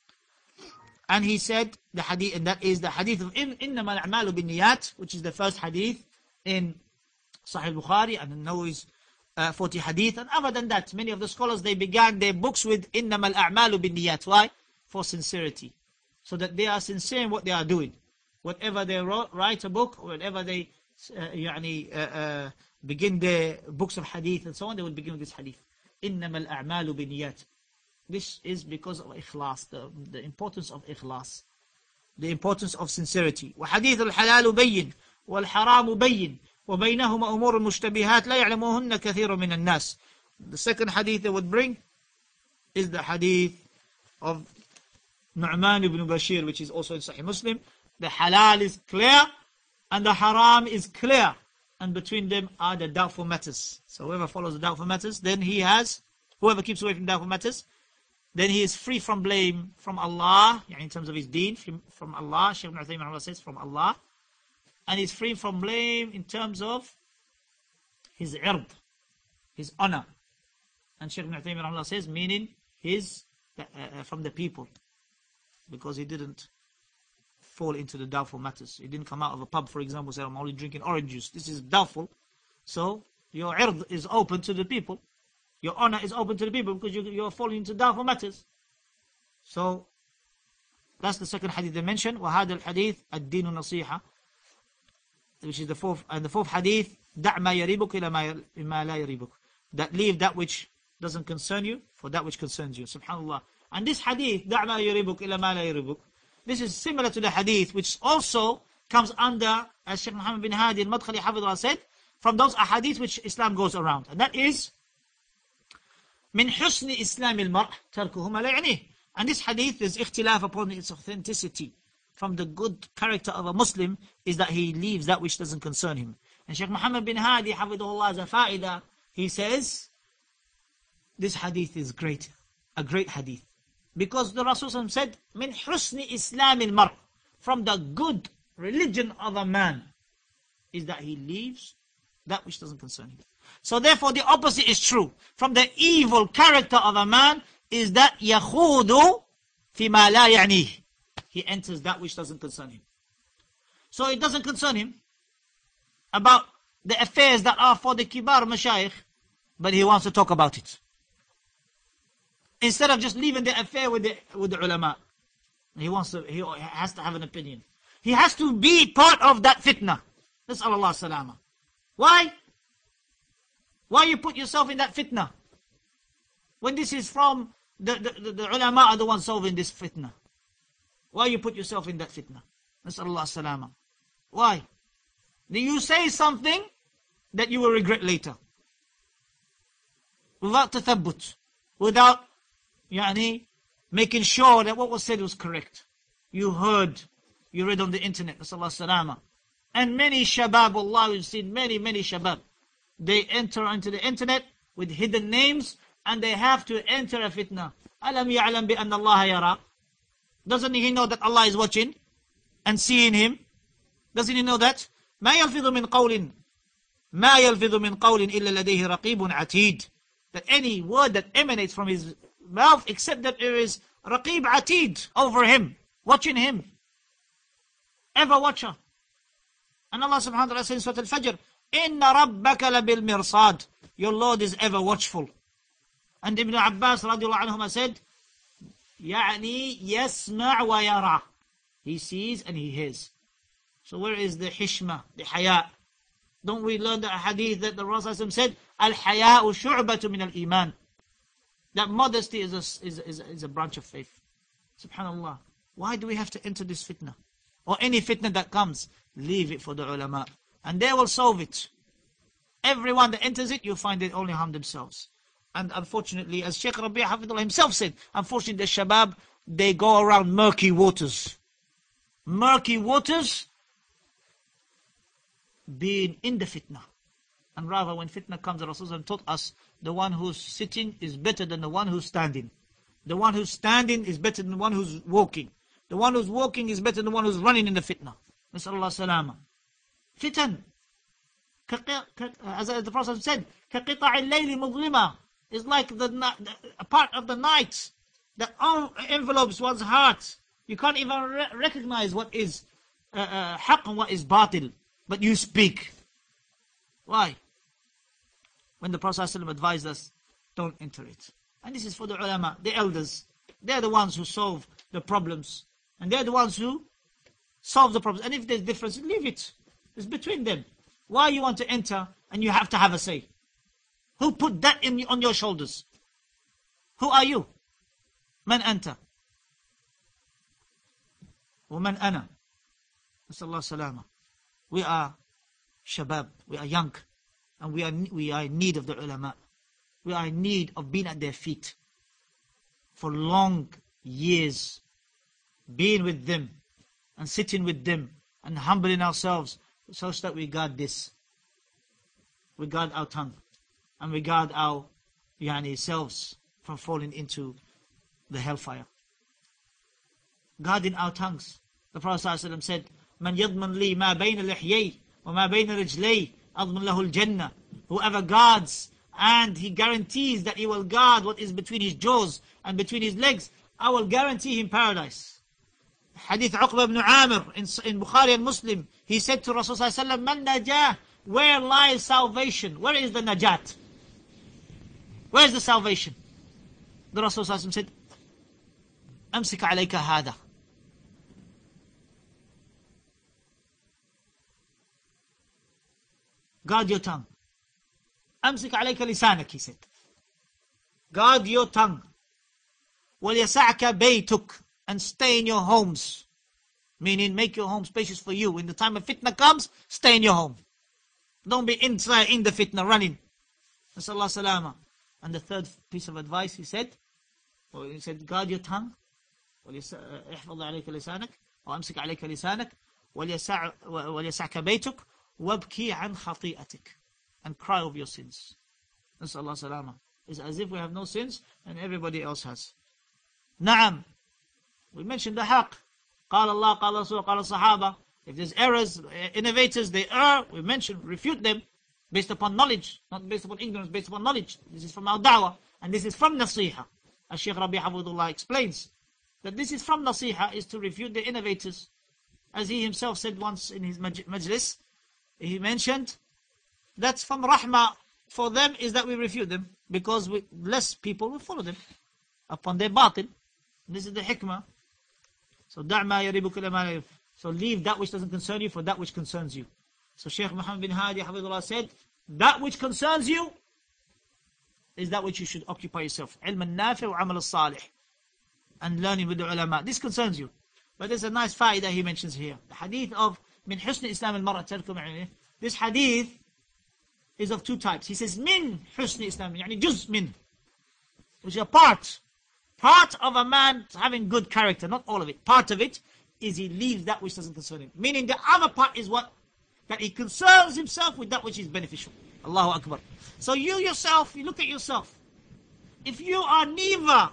And he said, the hadith, and that is the hadith of إنما الأعمال بالنيات, which is the first hadith in Sahih Bukhari and the Nawawi's uh, forty hadith. And other than that, many of the scholars, they began their books with إِنَّمَا الْأَعْمَالُ بِالنِّيَّاتِ. Why? For sincerity. So that they are sincere in what they are doing. Whatever they wrote, write a book, or whatever they uh, يعني, uh, uh, begin their books of hadith and so on, they will begin with this hadith. إِنَّمَا الْأَعْمَالُ بِالنِّيَّاتِ. This is because of ikhlas, the, the importance of ikhlas, the importance of sincerity. وحديث الحلال بين والحرام بين وبينهما أمور مشتبهات لا يعلمهن كثير من الناس. The second hadith they would bring is the hadith of Nu'man ibn Bashir, which is also in Sahih Muslim. The halal is clear and the haram is clear, and between them are the doubtful matters. So whoever follows the doubtful matters, then he has, whoever keeps away from doubtful matters, then he is free from blame from Allah, in terms of his deen, from Allah. Shaykh Ibn Uthaymin says from Allah, and he's free from blame in terms of his ird, his honor. And Shaykh Ibn Uthaymin says, meaning his uh, uh, from the people, because he didn't fall into the doubtful matters. He didn't come out of a pub, for example, say, I'm only drinking orange juice. This is doubtful. So your ird is open to the people. Your honor is open to the people because you, you're falling into doubtful matters. So that's the second hadith they mentioned. وَهَذَا الْحَدِيث الدِّينُ نَصِيحَةً, which is the fourth. And the fourth hadith, دَعْ مَا يَرِيبُكَ إِلَى مَا لَا يَرِيبُكَ, that leave that which doesn't concern you for that which concerns you. Subhanallah. And this hadith, دَعْ مَا يَرِيبُكَ إِلَى مَا لَا يَرِيبُكَ, this is similar to the hadith which also comes under, as Shaykh Muhammad bin Hadi al-Madkhali Hafidhullah said, from those ahadith which Islam goes around. And that is, من حسن إسلام المرء تركه ما لا يعنيه. And this hadith is ikhtilaf upon its authenticity. From the good character of a Muslim is that he leaves that which doesn't concern him. And Shaykh Muhammad bin Hadi Hafidhullah as a fa'idah, he says, this hadith is great, a great hadith. Because the Rasul said, من حسن إسلام المرء, from the good religion of a man, is that he leaves that which doesn't concern him. So therefore the opposite is true. From the evil character of a man is that يَخُوضُ فِي مَا لَا يَعْنِيهِ, he enters that which doesn't concern him. So it doesn't concern him about the affairs that are for the kibar mashayikh, but he wants to talk about it. Instead of just leaving the affair with the, with the ulama. He wants to, he has to have an opinion. He has to be part of that fitna. Nas'al Allah salama. Why? Why you put yourself in that fitna? When this is from the, the, the, the ulama are the ones solving this fitna. Why you put yourself in that fitna? Nas'al Allah salama. Why? Do you say something that you will regret later? Without tathabbut. Without yani, making sure that what was said was correct. You heard, you read on the internet, Nas'al Allah salama. And many shabab, Allah, we've seen many, many shabab. They enter into the internet with hidden names and they have to enter a fitna. Alam ya'lam bi anna Allah yara. Doesn't he know that Allah is watching and seeing him? Doesn't he know that? ما يلفظ من قول ما يلفظ من قول إلا لديه رقيب عتيد. That any word that emanates from his mouth except that there is raqib atid over him, watching him. Ever watcher. And Allah subhanahu wa ta'ala says in Surah Al-Fajr, Inna rabbaka labil mirsad. Your Lord is ever watchful. And Ibn Abbas radiallahu anhuma said, Yani yasma' wa yara. He sees and he hears. So where is the hishma, the haya? Don't we learn the hadith that the Rasul said, Al-haya'u shu'batu min al-iman. That modesty is a, is, is, is a branch of faith. Subhanallah. Why do we have to enter this fitna? Or any fitna that comes, leave it for the ulama. And they will solve it. Everyone that enters it, you'll find they only harm themselves. And unfortunately, as Shaykh Rabi' Hafidhullah himself said, unfortunately the shabab, they go around murky waters. Murky waters being in the fitna. And rather when fitna comes, the Rasul taught us, the one who's sitting is better than the one who's standing. The one who's standing is better than the one who's walking. The one who's walking is better than the one who's running in the fitna. Nas'allah salama. Fitan. As the Prophet said, كَقِطَعِ اللَّيْلِ مُظْلِمًا, is like the, the a part of the night that envelopes one's heart. You can't even re recognize what is uh, uh, haqq and what is batil. But you speak. Why? when the Prophet ﷺ advised us, don't enter it. And this is for the ulama, the elders. They're the ones who solve the problems. And they're the ones who solve the problems. And if there's difference, leave it. It's between them. Why you want to enter and you have to have a say? Who put that in, on your shoulders? Who are you? Man anta. ومن أنا. نسأل الله السلامة. We are shabab, we are young, and we are, we are in need of the ulama. We are in need of being at their feet for long years, being with them and sitting with them and humbling ourselves so that we guard this. We guard our tongue and we guard our yani, selves from falling into the hellfire. Guarding our tongues. The Prophet ﷺ said, "Man yadman li ma bayna lihyay wa ma bayna rijlay adman lahu al-jannah." Whoever guards and he guarantees that he will guard what is between his jaws and between his legs, I will guarantee him paradise. Hadith Uqba ibn Amir in, in Bukhari and Muslim, he said to Rasulullah sallallahu alaihi wasallam, "Man najah, where lies salvation? Where is the najat? Where is the salvation?" The Rasul sallallahu alaihi wasallam said, "Amsik alayka hada." Guard your tongue. Amsik alayka lisanak, he said. Guard your tongue. وَلْيَسَعْكَ بَيْتُكَ, and stay in your homes. Meaning, make your home spacious for you. When the time of fitna comes, stay in your home. Don't be inside in the fitna, running. Nasallahu salama. And the third piece of advice, he said, well, he said, guard your tongue. احفظ عليك لسانك وأمسك عليك لسانك وليسعك بيتك وابكي عن خطيئتك, and cry over your sins. Nasallahu salama. It's as if we have no sins and everybody else has. Na'am. We mentioned the haqq. قال الله, قال رسول, قال الصحابة. If there's errors, innovators, they err, we mention, refute them based upon knowledge, not based upon ignorance, based upon knowledge. This is from our da'wah, and this is from nasiha. As Shaykh Rabi' Hafidhullah explains, that this is from nasiha, is to refute the innovators. As he himself said once in his maj majlis, he mentioned, that's from rahmah for them, is that we refute them, because we, less people will follow them upon their batil. This is the hikmah. So da'ma yaribuka lama yarib. So leave that which doesn't concern you for that which concerns you. So Shaykh Muhammad bin Hadi Hafidhullah said, that which concerns you is that which you should occupy yourself. Ilm al-nafi wa amal al-salih. And learning with the ulama. This concerns you. But there's a nice fa'idah he mentions here. The hadith of min husn Islam al-mar'a tarku ma'ini. This hadith is of two types. He says min husn Islam, yani juz min, which is a part. Part of a man having good character, not all of it. Part of it is he leaves that which doesn't concern him. Meaning the other part is what? That he concerns himself with that which is beneficial. Allahu Akbar. So you yourself, you look at yourself. If you are neither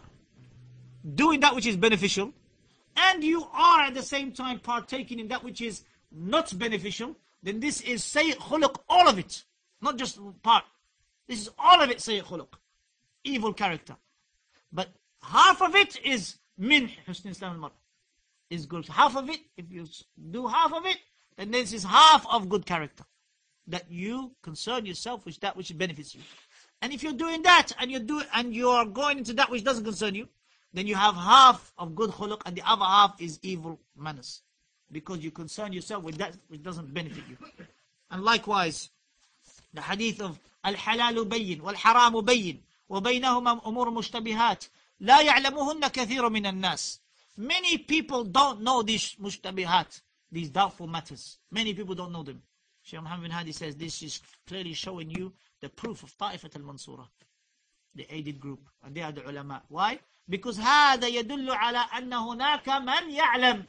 doing that which is beneficial, and you are at the same time partaking in that which is not beneficial, then this is sayyi' khuluq, all of it. Not just part. This is all of it sayyi' khuluq. Evil character. But half of it is min husn Islam al-mar, is good. Half of it, if you do half of it, then this is half of good character. That you concern yourself with that which benefits you. And if you're doing that, and you do, and you are going into that which doesn't concern you, then you have half of good khuluq, and the other half is evil manners. Because you concern yourself with that which doesn't benefit you. And likewise, the hadith of al-halalu bayyin, wal-haramu bayyin, وبينهما أمور مشتبهات لا يعلمهن كثير من الناس. Many people don't know these mushtabihat, these doubtful matters. Many people don't know them. Shaykh Muhammad bin Hadi says this is clearly showing you the proof of Ta'ifat al-Mansura, the aided group, and they are the ulama. Why? Because هذا يدل على أن هناك من يعلم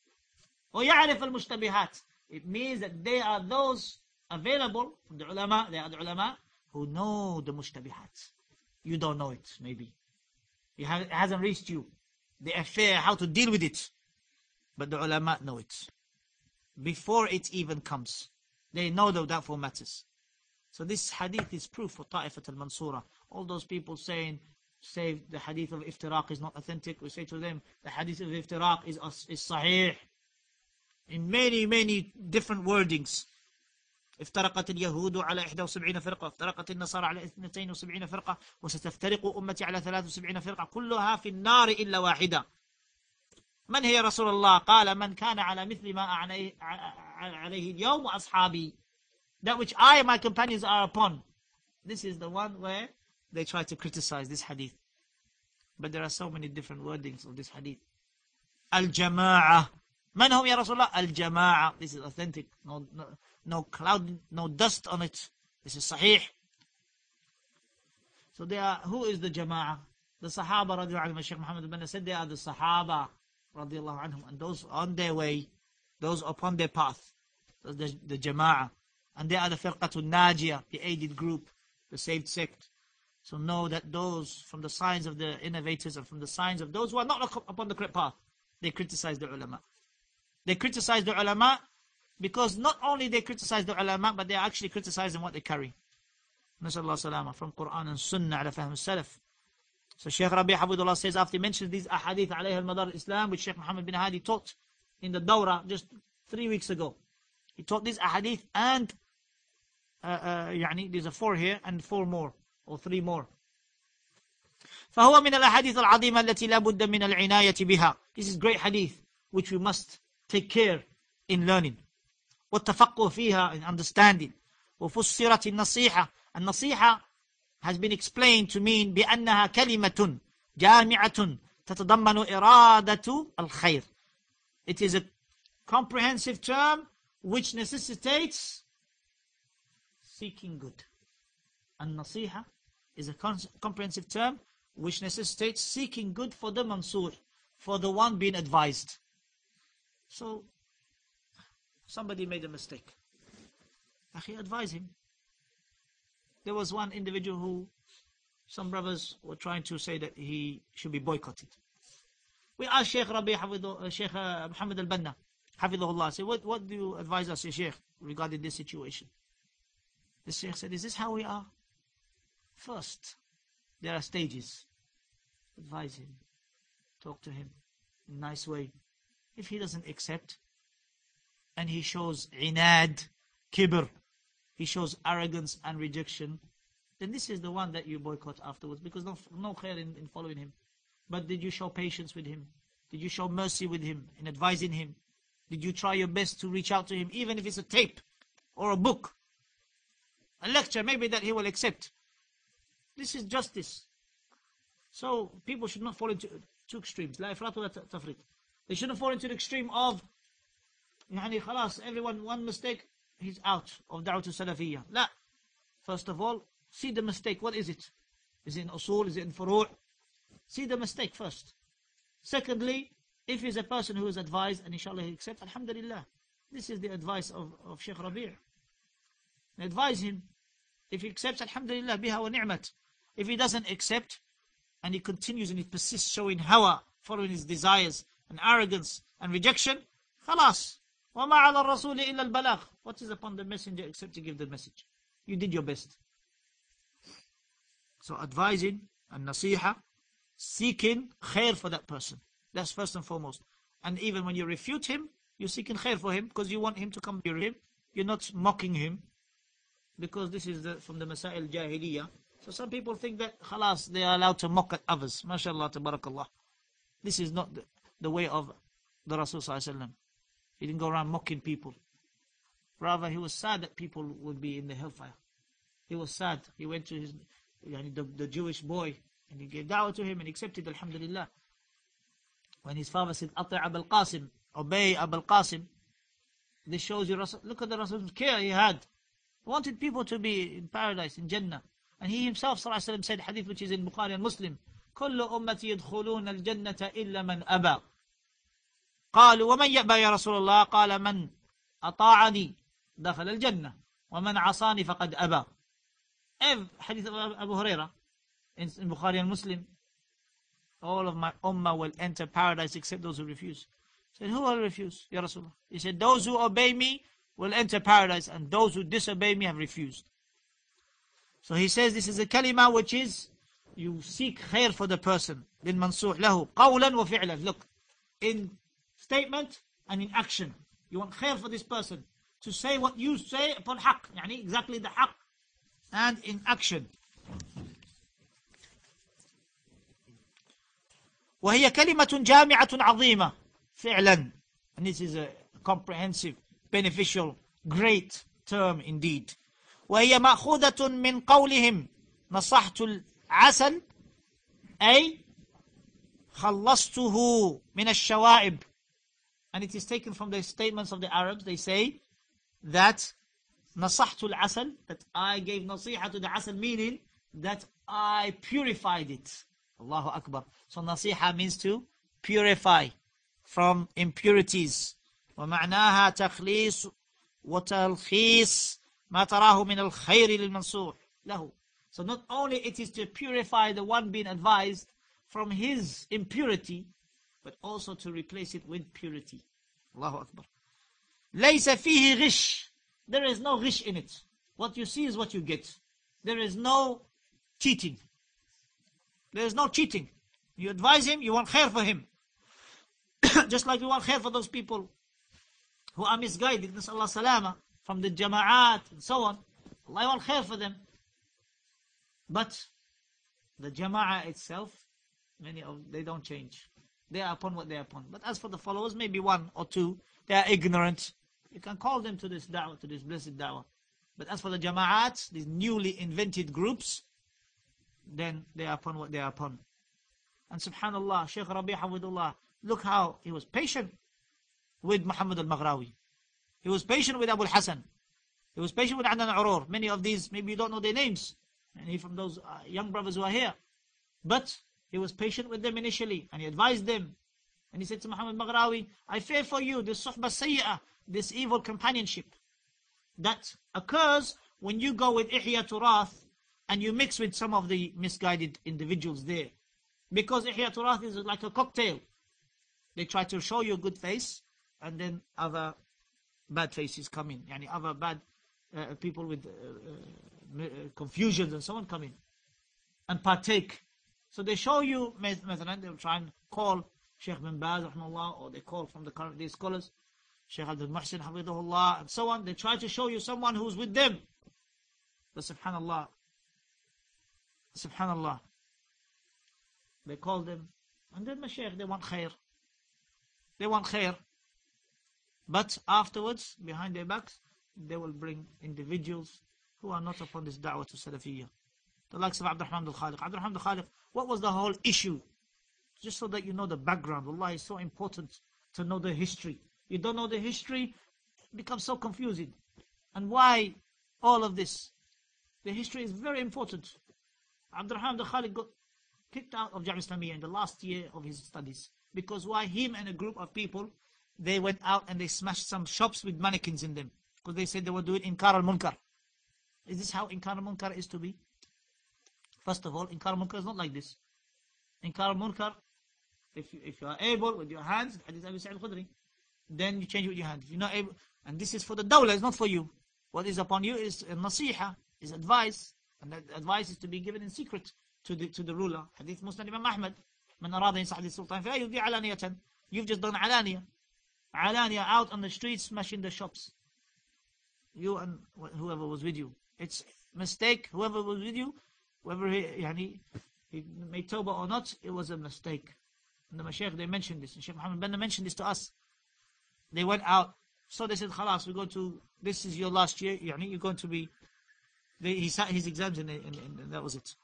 ويعرف المشتبهات. It means that they are those available from the ulama, they are the ulama who know the mushtabihat. You don't know it, maybe. It hasn't reached you. The affair, how to deal with it. But the ulama know it. Before it even comes. They know the doubtful matters. So this hadith is proof for Ta'ifat al-Mansura. All those people saying, say the hadith of iftiraq is not authentic, we say to them, the hadith of iftiraq is, is sahih. In many, many different wordings. افترقت اليهود على إحدى وسبعين فرقة، افترقت النصارى على اثنتين وسبعين فرقة، وستفترق أمتي على ثلاث وسبعين فرقة كلها في النار إلا واحدة. من هي رسول الله؟ قال من كان على مثل ما عليه اليوم وأصحابي. That which I and my companions are upon. This is the one where they try to criticize this hadith. But there are so many different wordings of this hadith. Al-Jama'ah. Man hum ya Rasulullah? Al-Jama'ah. This is authentic. No, no, no cloud, no dust on it. This is sahih. So they are, who is the Jama'ah? The Sahaba radiallahu anhum. Shaykh Muhammad al-Banna said they are the Sahaba radiallahu anhum. And those on their way, those upon their path. The, the Jama'ah. And they are the Firqatul Najiyah, the aided group, the saved sect. So know that those from the signs of the innovators and from the signs of those who are not upon the correct path, they criticize the ulama. They criticize the ulama because not only they criticize the ulama, but they are actually criticizing what they carry. Nasallahu salama, from Quran and Sunnah ala fahm salaf. So Shaykh Rabi' Hafidullah says, after he mentions these ahadith alayha al-madar al-Islam, which Shaykh Muhammad bin Hadi taught in the Dawrah just three weeks ago. He taught these ahadith and uh, uh, يعني, there's a four here and four more. Or three more. فهو من الأحاديث العظيمة التي لا بد من العناية بها. This is great hadith which we must take care in learning. والتفقه فيها in understanding. وفسرت النصيحة. النصيحة has been explained to mean بأنها كلمة جامعة تتضمن إرادة الخير. It is a comprehensive term which necessitates seeking good. An-Nasiha is a comprehensive term which necessitates seeking good for the mansur, for the one being advised. So, somebody made a mistake. Akhi, advise him. There was one individual who, some brothers were trying to say that he should be boycotted. We asked Shaykh Rabi' Hafidhu, uh, Shaykh uh, Muhammad al-Banna, Hafidhullah, say, what, what do you advise us, Shaykh, regarding this situation? The Shaykh said, is this how we are? First, there are stages. Advise him. Talk to him in a nice way. If he doesn't accept, and he shows inad, kibr, he shows arrogance and rejection, then this is the one that you boycott afterwards, because no, no khair in, in following him. But did you show patience with him? Did you show mercy with him in advising him? Did you try your best to reach out to him, even if it's a tape or a book, a lecture, maybe that he will accept? This is justice. So people should not fall into two extremes. لا إفراط ولا تفريط. They shouldn't fall into the extreme of يعني خلاص, everyone one mistake, he's out of da'wah salafiyya. لا. First of all, see the mistake. What is it? Is it in usul? Is it in furu'? See the mistake first. Secondly, if he's a person who is advised and inshallah he accepts, alhamdulillah. This is the advice of, of Shaykh Rabi'. Advise him. If he accepts, alhamdulillah, biha wa ni'mat. If he doesn't accept, and he continues and he persists showing hawa, following his desires, and arrogance, and rejection, khalas. وَمَا عَلَى الرَّسُولِ إِلَّا الْبَلَاغِ. What is upon the messenger except to give the message? You did your best. So advising, and nasiha, seeking khair for that person. That's first and foremost. And even when you refute him, you're seeking khair for him, because you want him to come to him. You're not mocking him, because this is the, from the Masail Jahiliyyah. So some people think that, khalas, they are allowed to mock at others. MashaAllah, tabarakallah. This is not the, the way of the Rasul Sallallahu Alaihi Wasallam. He didn't go around mocking people. Rather, he was sad that people would be in the hellfire. He was sad. He went to his, the, the Jewish boy, and he gave da'wah to him, and he accepted, alhamdulillah. When his father said, Ati' Abul Qasim, obey Abul Qasim, this shows you, Rasul, look at the Rasul's care he had. He wanted people to be in paradise, in Jannah. And he himself, sallallahu alaihi wasallam, said, hadith which is in Bukhari and Muslim, كل أمتي يدخلون الجنة إلا من أبى. قالوا ومن يأبى يا رسول الله؟ قال من أطاعني دخل الجنة ومن عصاني فقد أبى. Hadith of Abu Hurairah in, in Bukhari and Muslim, all of my ummah will enter paradise except those who refuse. He said, who will refuse, Ya Rasulullah? He said, those who obey me will enter paradise, and those who disobey me have refused. So he says this is a kalima which is, you seek khair for the person. Bin mansuh lahu qawlan wa fi'lan. Look, in statement and in action. You want khair for this person. to say what you say upon haqq, يعني exactly the haqq, and in action. وهي كلمة جامعة عظيمة فعلا, and this is a comprehensive, beneficial, great term indeed. وهي مأخوذة من قولهم نصحت العسل أي خلصته من الشوائب, and it is taken from the statements of the Arabs. They say that نصحت العسل, that I gave nasiha to the asal, meaning that I purified it. Allahu Akbar. So nasiha means to purify from impurities. ومعناها تخليص وتلخيص ما تراه من الخير للمنصوح له. So not only it is to purify the one being advised from his impurity, but also to replace it with purity. Allahu Akbar. ليس فيه غش. There is no ghish in it. What you see is what you get. There is no cheating. There is no cheating. You advise him, you want khair for him. Just like you want khair for those people who are misguided, Nas'Allah salama, from the jama'at and so on. Allah want khair for them. But the jama'ah itself, many of they don't change. They are upon what they are upon. But as for the followers, maybe one or two, they are ignorant. You can call them to this da'wah, to this blessed da'wah. But as for the jama'at, these newly invented groups, then they are upon what they are upon. And subhanallah, Shaykh Rabi' Hafidullah, look how he was patient with Muhammad al-Maghrawi. He was patient with Abu al-Hasan. He was patient with Adnan al-Urur. Many of these, maybe you don't know their names. Many from those uh, young brothers who are here. But he was patient with them initially, and he advised them. And he said to Muhammad al-Maghrawi, I fear for you this suhbah sayyah, this evil companionship that occurs when you go with Ihya Turath and you mix with some of the misguided individuals there. Because Ihya Turath is like a cocktail. They try to show you a good face, and then other bad faces come in. Yani other bad uh, people with uh, uh, confusions and so on come in and partake. So they show you, they'll try and call Sheikh bin Baz, rahmahullah, or they call from the current day scholars, Sheikh Abdul Muhsin, hafidhahullah, and so on. They try to show you someone who's with them. But subhanallah, subhanallah, they call them, and then Mashaykh, they want khair. They want khair. But afterwards, behind their backs, they will bring individuals who are not upon this da'wah to Salafiyya. The likes of Abdurrahman al-Khaliq. Abdurrahman al-Khaliq, what was the whole issue? Just so that you know the background. Wallahi, it's so important to know the history. You don't know the history, it becomes so confusing. And why all of this? The history is very important. Abdurrahman al-Khaliq got kicked out of Jamia Islamiyya in the last year of his studies. Because why? Him and a group of people, they went out and they smashed some shops with mannequins in them. Because they said they were doing Inkar al-Munkar. Is this how Inkar al-Munkar is to be? First of all, Inkar al-Munkar is not like this. Inkar al-Munkar, if you, if you are able with your hands, Hadith Abu Sa'id al-Khudri, then you change it with your hands. If you're not able, and this is for the dawla, it's not for you. What is upon you is nasiha, is advice, and that advice is to be given in secret to the to the ruler. Hadith Musnad Imam Ahmad, من أراد ينصح للسلطان فلا يودي علانية. You've just done alaniya. Alaniya, out on the streets, smashing the shops. You and whoever was with you. It's mistake, whoever was with you, whether he, yani, he made tawbah or not, it was a mistake. And the Mashaykh, they mentioned this. And Shaykh Muhammad Banna mentioned this to us. They went out, so they said, khalas, we're going to, this is your last year, yani, you're going to be, they, he sat his exams and, and, and, and that was it.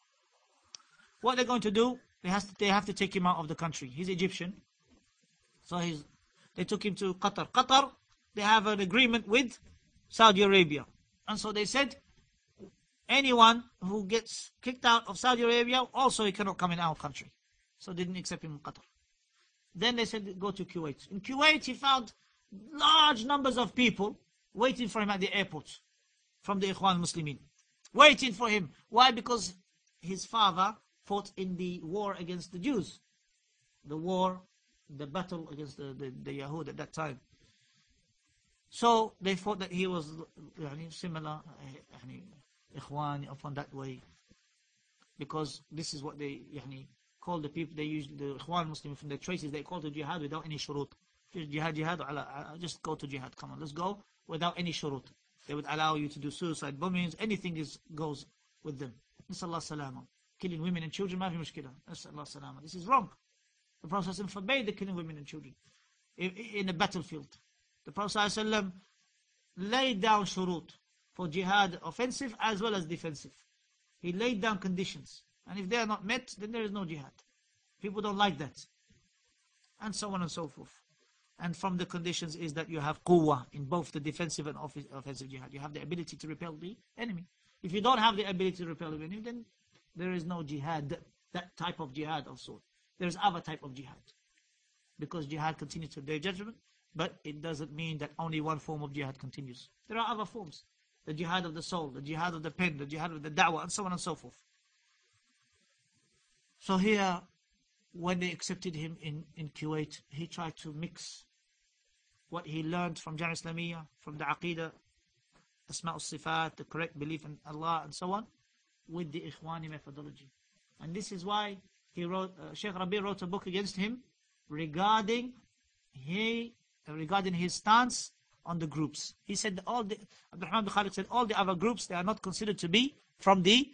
What they're going to do, they, has to, they have to take him out of the country. He's Egyptian. So he's, they took him to Qatar. Qatar, they have an agreement with Saudi Arabia. And so they said, anyone who gets kicked out of Saudi Arabia, also he cannot come in our country. So they didn't accept him in Qatar. Then they said, go to Kuwait. In Kuwait, he found large numbers of people waiting for him at the airport from the Ikhwan Muslimin. Waiting for him. Why? Because his father fought in the war against the Jews. The war, the battle against the, the, the Yahud at that time. So they thought that he was يعني, similar, يعني, Ikhwan, upon that way. Because this is what they يعني, call the people, they use the Ikhwan Muslim from their traces, they call the jihad without any shurut. Jihad, jihad, just go to jihad. Come on, let's go without any shurut. They would allow you to do suicide bombings. Anything is goes with them. Nasallahu salama. Killing women and children, ma fi mushkila. Nasallahu salama. This is wrong. The Prophet forbade the killing women and children in a battlefield. The Prophet laid down shurut for jihad, offensive as well as defensive. He laid down conditions. And if they are not met, then there is no jihad. People don't like that. And so on and so forth. And from the conditions is that you have quwwah in both the defensive and offensive jihad. You have the ability to repel the enemy. If you don't have the ability to repel the enemy, then there is no jihad, that type of jihad of sort. There is other type of jihad. Because jihad continues to their judgment, but it doesn't mean that only one form of jihad continues. There are other forms. The jihad of the soul, the jihad of the pen, the jihad of the da'wah, and so on and so forth. So here, when they accepted him in, in Kuwait, he tried to mix what he learned from Jamia Islamiyya, from the Aqidah, Asma' al-Sifat, the correct belief in Allah, and so on, with the Ikhwani methodology. And this is why he wrote, uh, Sheikh Rabi wrote a book against him regarding he uh, regarding his stance on the groups. He said that all the Abdurrahman bin Khalid said all the other groups, they are not considered to be from the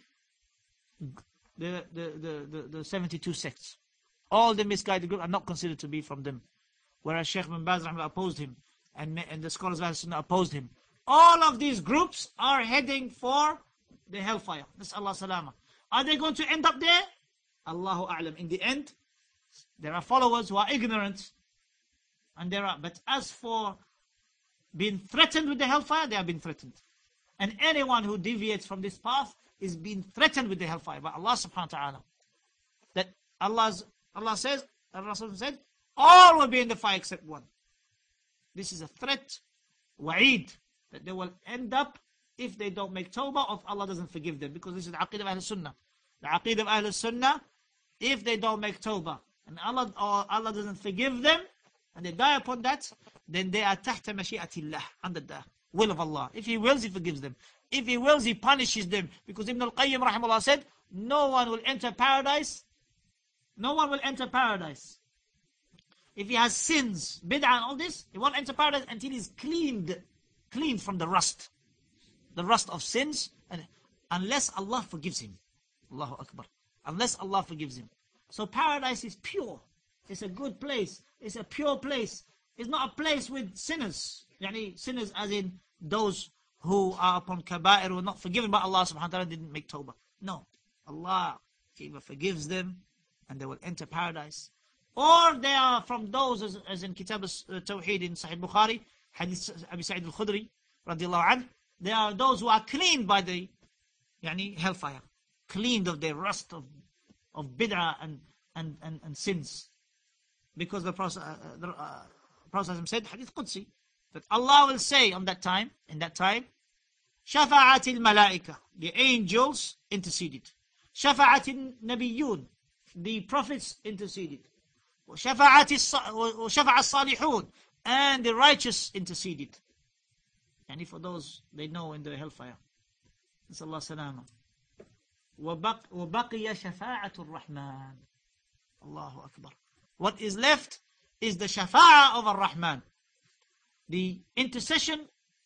the the the, the, the seventy-two sects. All the misguided groups are not considered to be from them. Whereas Sheikh bin Baz opposed him, and, and the scholars of Al-Sunnah opposed him. All of these groups are heading for the hellfire. Nas'Allah salama. Are they going to end up there? Allahu a'lam. In the end, there are followers who are ignorant, and there are. But as for being threatened with the hellfire, they have been threatened. And anyone who deviates from this path is being threatened with the hellfire by Allah subhanahu wa ta'ala. That Allah's, Allah says, Allah said, all will be in the fire except one. This is a threat, wa'id, that they will end up if they don't make tawbah, or if Allah doesn't forgive them. Because this is the Aqidah of Ahl Sunnah. The Aqidah of Ahl Sunnah, if they don't make tawbah, and Allah, or Allah doesn't forgive them, and they die upon that, then they are tahta mashi'atillah, under the will of Allah. If He wills, He forgives them. If He wills, He punishes them. Because Ibn al-Qayyim rahimahullah said, no one will enter paradise, no one will enter paradise. If he has sins, bid'ah and all this, he won't enter paradise until he's cleaned, cleaned from the rust. The rust of sins, and unless Allah forgives him. Allahu Akbar. Unless Allah forgives him. So paradise is pure. It's a good place. It's a pure place. It's not a place with sinners. Yani sinners as in those who are upon kaba'ir, who are not forgiven by Allah subhanahu wa ta'ala, didn't make tawbah. No. Allah either forgives them and they will enter paradise. Or they are from those, as, as in Kitab al-Tawheed in Sahih Bukhari, Hadith Abi Sa'id al-Khudri, radiallahu anhu, they are those who are cleaned by the yani, hellfire. Cleaned of their rust of, of bid'ah and, and, and, and sins. Because the Prophet, uh, the, uh, Prophet said, Hadith Qudsi, that Allah will say on that time, in that time, Shafa'at al-Malaika, the angels interceded. Shafa'at al-Nabiyyun, the prophets interceded. وَشَفَعَ الصَّالِحُونَ, and the righteous interceded. And for those they know in the hellfire. Nasallahu salama. وَبَقِيَ شَفَاعَةُ الرَّحْمَنِ. Allahu Akbar. What is left is the shafa'ah of Ar-Rahman. The intercession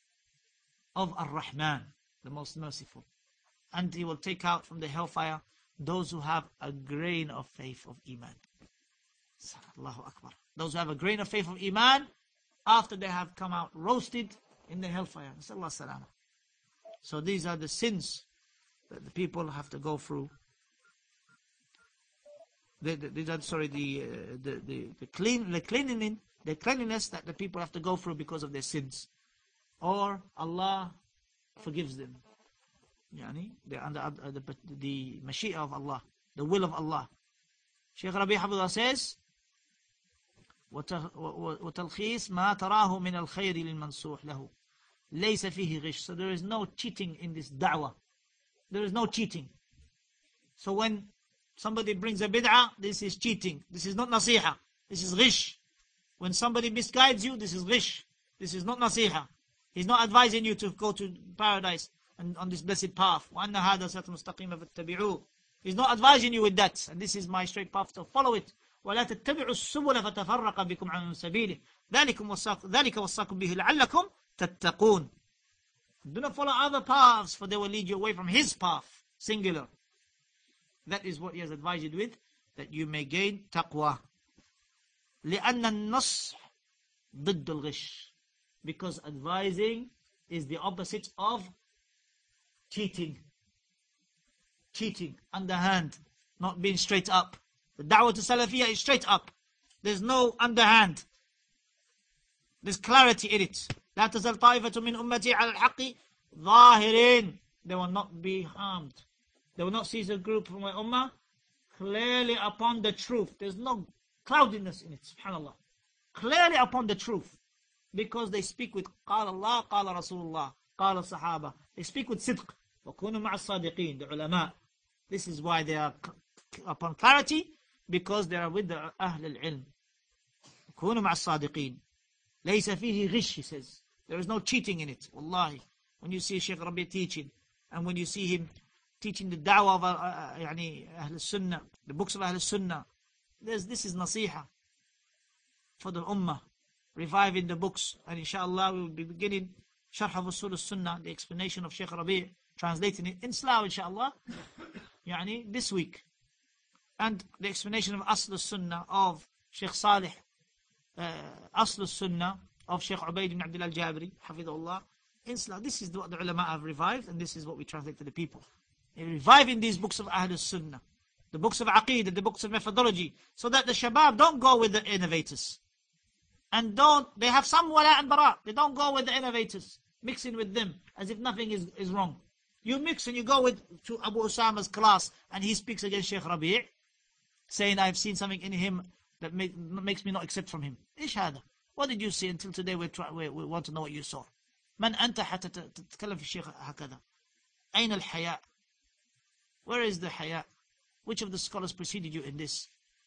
of Ar-Rahman, the most merciful. And He will take out from the hellfire those who have a grain of faith of Iman. Allahu Akbar. Those who have a grain of faith of Iman, after they have come out roasted in the hellfire. So these are the sins that the people have to go through. The, the, the, sorry, the, uh, the, the, the, clean, the, cleaning, the cleanliness that the people have to go through because of their sins. Or Allah forgives them. Yani, they're under uh, the, the Mashi'ah of Allah, the will of Allah. Shaykh Rabi Hafidullah says, وتلخيص ما تراه من الخير للمنصوح له ليس فيه غش. So there is no cheating in this da'wah. There is no cheating. So when somebody brings a bid'ah, this is cheating. This is not nasiha. This is ghish. When somebody misguides you, this is ghish. This is not nasiha. He's not advising you to go to paradise and on this blessed path. وَأَنَّ هَذَا صِرَاطٌ مُسْتَقِيمًا فَاتَّبِعُوهُ. He's not advising you with that. And this is my straight path, so follow it. وَلَا تَتَّبِعُوا السُّبُلَ فَتَفَرَّقَ بِكُمْ عَنْ سَبِيلِهِ. ذلكم وصاكم ذلك وصاكم به لعلكم تتقون. Do not follow other paths, for they will lead you away from his path, singular. That is what he has advised you with, that you may gain taqwa. لأن النصح ضد الغش, because advising is the opposite of cheating. Cheating, underhand, not being straight up. The da'wah to Salafiyah is straight up. There's no underhand. There's clarity in it. لا تزال طائفة من أمتي على الحق ظاهرين. They will not be harmed. They will not seize a group from my ummah clearly upon the truth. There's no cloudiness in it, subhanallah. Clearly upon the truth. Because they speak with قال الله, قال رسول الله, قال الصحابة. They speak with صدق. وكونوا مع الصادقين, the ulama. This is why they are upon clarity, because they are with the أهل العلم. كونوا مع الصادقين. ليس فيه غش, he says. There is no cheating in it. Wallahi. When you see Shaykh Rabi teaching, and when you see him teaching the da'wah of uh, uh, يعني Ahl Sunnah, the books of Ahl Sunnah, there's, this is nasiha for the ummah, reviving the books. And inshallah we will be beginning Sharh of Usul Sunnah, the explanation of Shaykh Rabi, translating it in Slough inshallah, يعني this week. And the explanation of Asl Sunnah of Shaykh Salih, uh, Asl Sunnah of Shaykh Ubaid ibn Abdullah al-Jabri, Hafidhullah, in Slough. This is what the ulama have revived, and this is what we translate to the people. They're reviving these books of Ahl Sunnah, the books of Aqeedah, the books of methodology, so that the Shabab don't go with the innovators. And don't, they have some wala and bara. They don't go with the innovators, mixing with them as if nothing is, is wrong. You mix and you go with to Abu Usama's class and he speaks against Shaykh Rabi', saying, I've seen something in him that make, makes me not accept from him. Ish hada. What did you see? Until today we, try, we, we want to know what you saw. من أنت حتى تتكلم في الشيخ هكذا؟ أين الحياء? Where is the haya? Which of the scholars preceded you in this?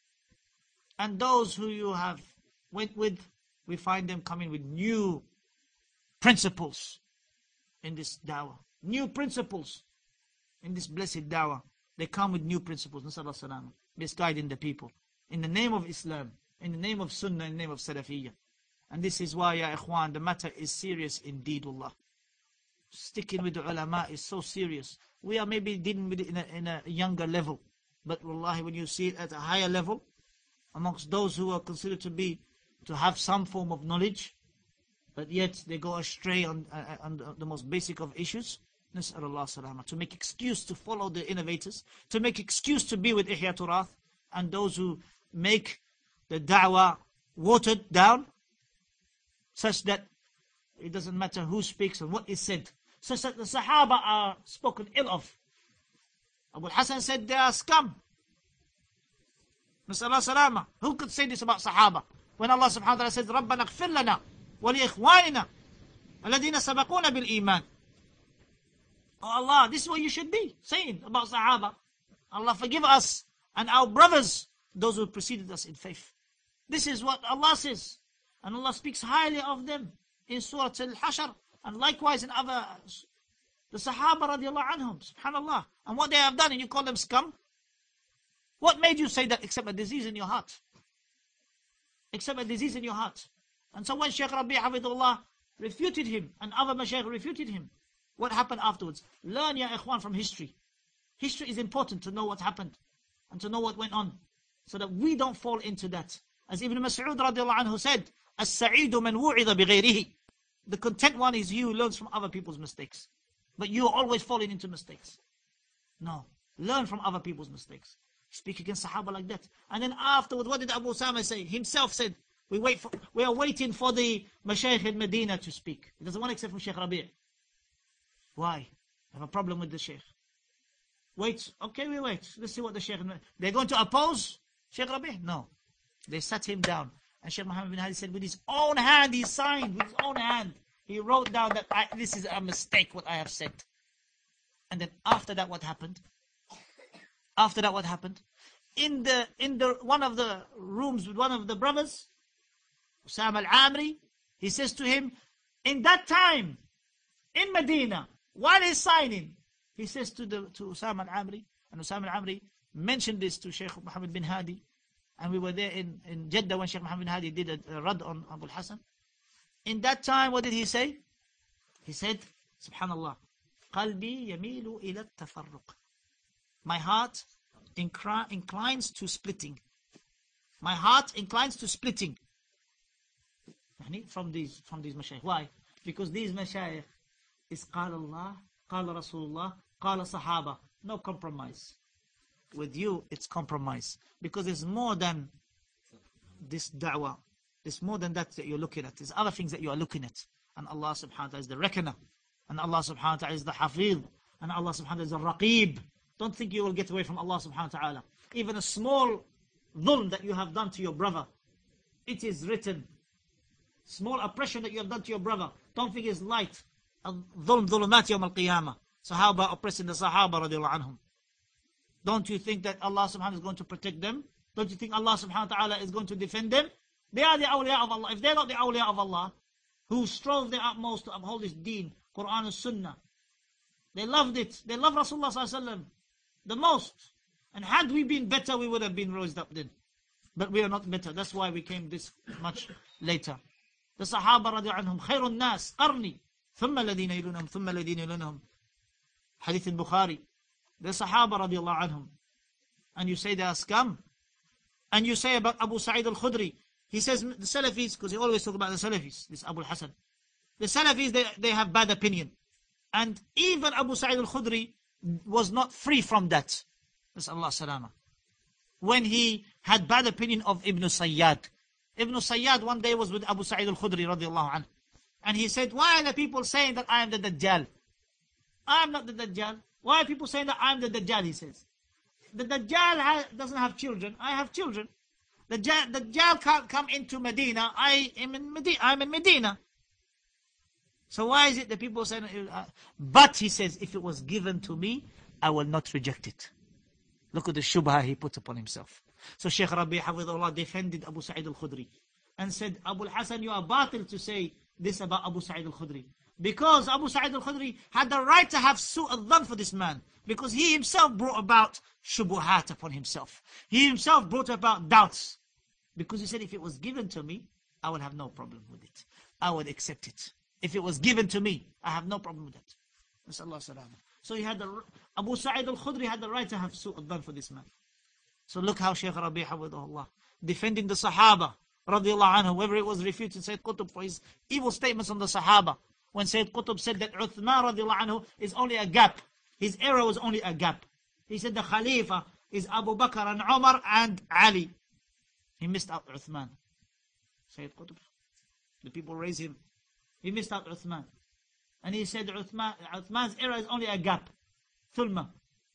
And those who you have went with, we find them coming with new principles in this da'wah. New principles in this blessed da'wah. They come with new principles. Nasallahu salama. Misguiding the people. In the name of Islam. In the name of Sunnah. In the name of Salafiyah. And this is why, ya ikhwan, the matter is serious indeed, Allah. Sticking with the ulama is so serious. We are maybe dealing with it in a, in a younger level. But wallahi, when you see it at a higher level, amongst those who are considered to be, to have some form of knowledge, but yet they go astray on, uh, on the most basic of issues, Nas'alullah salama, to make excuse to follow the innovators, to make excuse to be with Ihya Turath, and those who make the da'wah watered down, such that it doesn't matter who speaks and what is said, such that the Sahaba are spoken ill of. Abu Hassan said they are scum. Nas'alullah salama. Who could say this about Sahaba? When Allah subhanahu wa ta'ala says, رَبَّنَا اغْفِرْ لَنَا وَلِإِخْوَانِنَا الَّذِينَ سَبَقُونَ بِالْإِيمَانِ. Oh Allah, this is what you should be saying about Sahaba. Allah forgive us and our brothers, those who preceded us in faith. This is what Allah says. And Allah speaks highly of them in Surah Al-Hashr, and likewise in other, the Sahaba radiallahu anhum, subhanallah. And what they have done, and you call them scum? What made you say that except a disease in your heart? Except a disease in your heart. And so when Shaykh Rabi' Hafidullah refuted him, and other Mashaykh refuted him, what happened afterwards? Learn, ya ikhwan, from history. History is important to know what happened, and to know what went on, so that we don't fall into that. As Ibn Mas'ud radiallahu anhu said, السعيد من وعظ بغيره. The content one is he who learns from other people's mistakes. But you are always falling into mistakes. No. Learn from other people's mistakes. Speak against Sahaba like that. And then afterward, what did Abu Usama say? Himself said, we wait for, we are waiting for the Mashaykh in Medina to speak. He doesn't want to accept from Shaykh Rabi'. Why? I have a problem with the Shaykh. Wait. Okay, we wait. Let's see what the Shaykh... They're going to oppose Shaykh Rabi'? No. They sat him down. And Shaykh Muhammad bin Hadi said, with his own hand, he signed, with his own hand. He wrote down that I, this is a mistake, what I have said. And then after that, what happened? After that, what happened? In the in the one of the rooms with one of the brothers, Usama al-Amri, he says to him, in that time, in Medina, while he's signing, he says to the to Usama al-Amri, and Usama al-Amri mentioned this to Shaykh Muhammad bin Hadi, And we were there in, in Jeddah when Sheikh Muhammad bin Hadi did a, a rad on Abu Hassan. In that time, what did he say? He said, Subhanallah, قلبي يميل إلى التفرق. My heart incri- inclines to splitting. My heart inclines to splitting. From these, from these mashayikh. Why? Because these mashayikh is قال Allah, قال Rasulullah, قال Sahaba. No compromise. With you, it's compromise. Because there's more than this da'wah. There's more than that that you're looking at. There's other things that you are looking at. And Allah subhanahu wa ta'ala is the reckoner. And Allah subhanahu wa ta'ala is the hafiz. And Allah subhanahu wa ta'ala is the raqib. Don't think you will get away from Allah subhanahu wa ta'ala. Even a small dhulm that you have done to your brother, it is written. Small oppression that you have done to your brother, don't think it's light. Dhulm dhulumat yawm al-qiyamah. Sahaba oppressing the Sahaba radiallahu anhum. Don't you think that Allah subhanahu wa ta'ala is going to protect them? Don't you think Allah subhanahu wa ta'ala is going to defend them? They are the awliya of Allah. If they're not the awliya of Allah, who strove their utmost to uphold His deen, Quran and Sunnah, they loved it. They love Rasulullah sallallahu alaihi wasallam the most. And had we been better, we would have been raised up then. But we are not better. That's why we came this much later. The Sahaba radiallahu anhum, خير الناس قرني ثم الذين يلونهم ثم الذين يلونهم. Hadith in Bukhari. The Sahaba radiallahu anhum. And you say they are scum. And you say about Abu Sa'id al-Khudri. He says the Salafis, because he always talk about the Salafis, this Abu Hassan. The Salafis, they, they have bad opinion. And even Abu Sa'id al-Khudri was not free from that. That's Allah salama. When he had bad opinion of Ibn Sayyad. Ibn Sayyad one day was with Abu Sa'id al-Khudri radiallahu anhu. And he said, why are the people saying that I am the Dajjal? I am not the Dajjal. Why are people saying that I am the Dajjal, he says. The Dajjal ha- doesn't have children. I have children. The Dajjal, the Dajjal can't come into Medina. I am in Medina. I'm in Medina. So why is it that people say, uh, but he says, if it was given to me, I will not reject it. Look at the shubha he put upon himself. So Shaykh Rabi' Hafidhullah defended Abu Sa'id al-Khudri and said, Abu Hassan, you are batil to say this about Abu Sa'id al-Khudri. Because Abu Sa'id al-Khudri had the right to have su' al-dhan for this man. Because he himself brought about shubuhat upon himself. He himself brought about doubts. Because he said, if it was given to me, I would have no problem with it. I would accept it. If it was given to me, I have no problem with that. Nasallahu salama. So he had the, Abu Sa'id al-Khudri had the right to have su' al-dhan for this man. So look how Shaykh Rabi' Hafidhullah defending the Sahaba radiallahu anhu, whether it was refuted Sayyid Qutb for his evil statements on the Sahaba. When Sayyid Qutb said that Uthman radiallahu anhu is only a gap. His era was only a gap. He said the Khalifa is Abu Bakr and Umar and Ali. He missed out Uthman. Sayyid Qutb. The people raised him. He missed out Uthman. And he said Uthman, Uthman's era is only a gap. Thulma.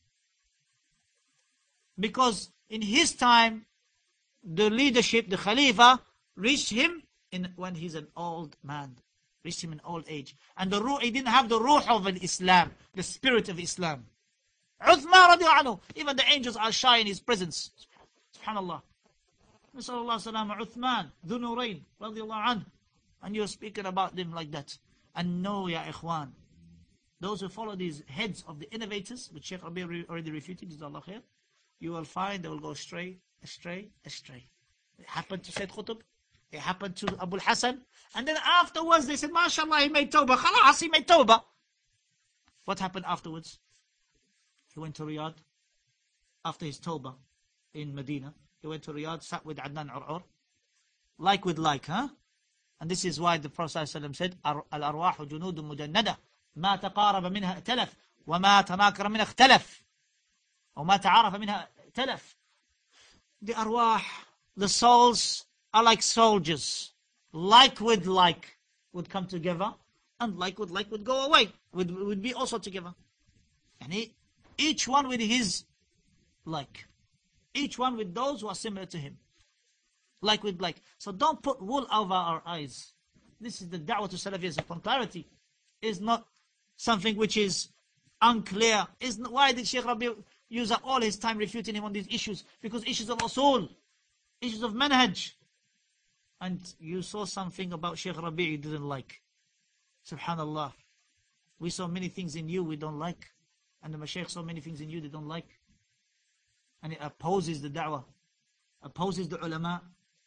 Because in his time, the leadership, the Khalifa, reached him in, when he's an old man. Reached him in old age. And the ruh, he didn't have the ruh of Islam, the spirit of Islam. Uthman radiallahu anhu, even the angels are shy in his presence. Subhanallah. Nasallallahu salama, Uthman, Dhu Nurayn, radiallahu anhu. And you're speaking about them like that. And no, ya ikhwan, those who follow these heads of the innovators, which Shaykh Rabi' already refuted, Jazakallah khair, you will find they will go astray, astray, astray. It happened to Sayyid Qutb. It happened to Abu Hassan. And then afterwards they said, MashaAllah, he made tawbah. Khalas, he made tawbah. What happened afterwards? He went to Riyadh. After his tawbah in Medina, he went to Riyadh, sat with Adnan Ur'ur. Like with like, huh? And this is why the Prophet ﷺ said, Al-arwahu junudun mujannada. Ma taqaraba minha i'talaf. Wa ma tanakara minha ikhtalaf. Or ma ta'arafa minha i'talaf. The arwah, the souls, are like soldiers. Like with like would come together, and like with like would go away, would, would be also together. And he, each one with his like. Each one with those who are similar to him. Like with like. So don't put wool over our eyes. This is the da'wah to Salafiyya upon clarity. Is not something which is unclear. Is not, why did Shaykh Rabi' use up all his time refuting him on these issues? Because issues of usul, issues of manhaj. And you saw something about Shaykh Rabi' you didn't like. Subhanallah. We saw many things in you we don't like. And the Mashaykh saw many things in you they don't like. And it opposes the da'wah. opposes the ulama,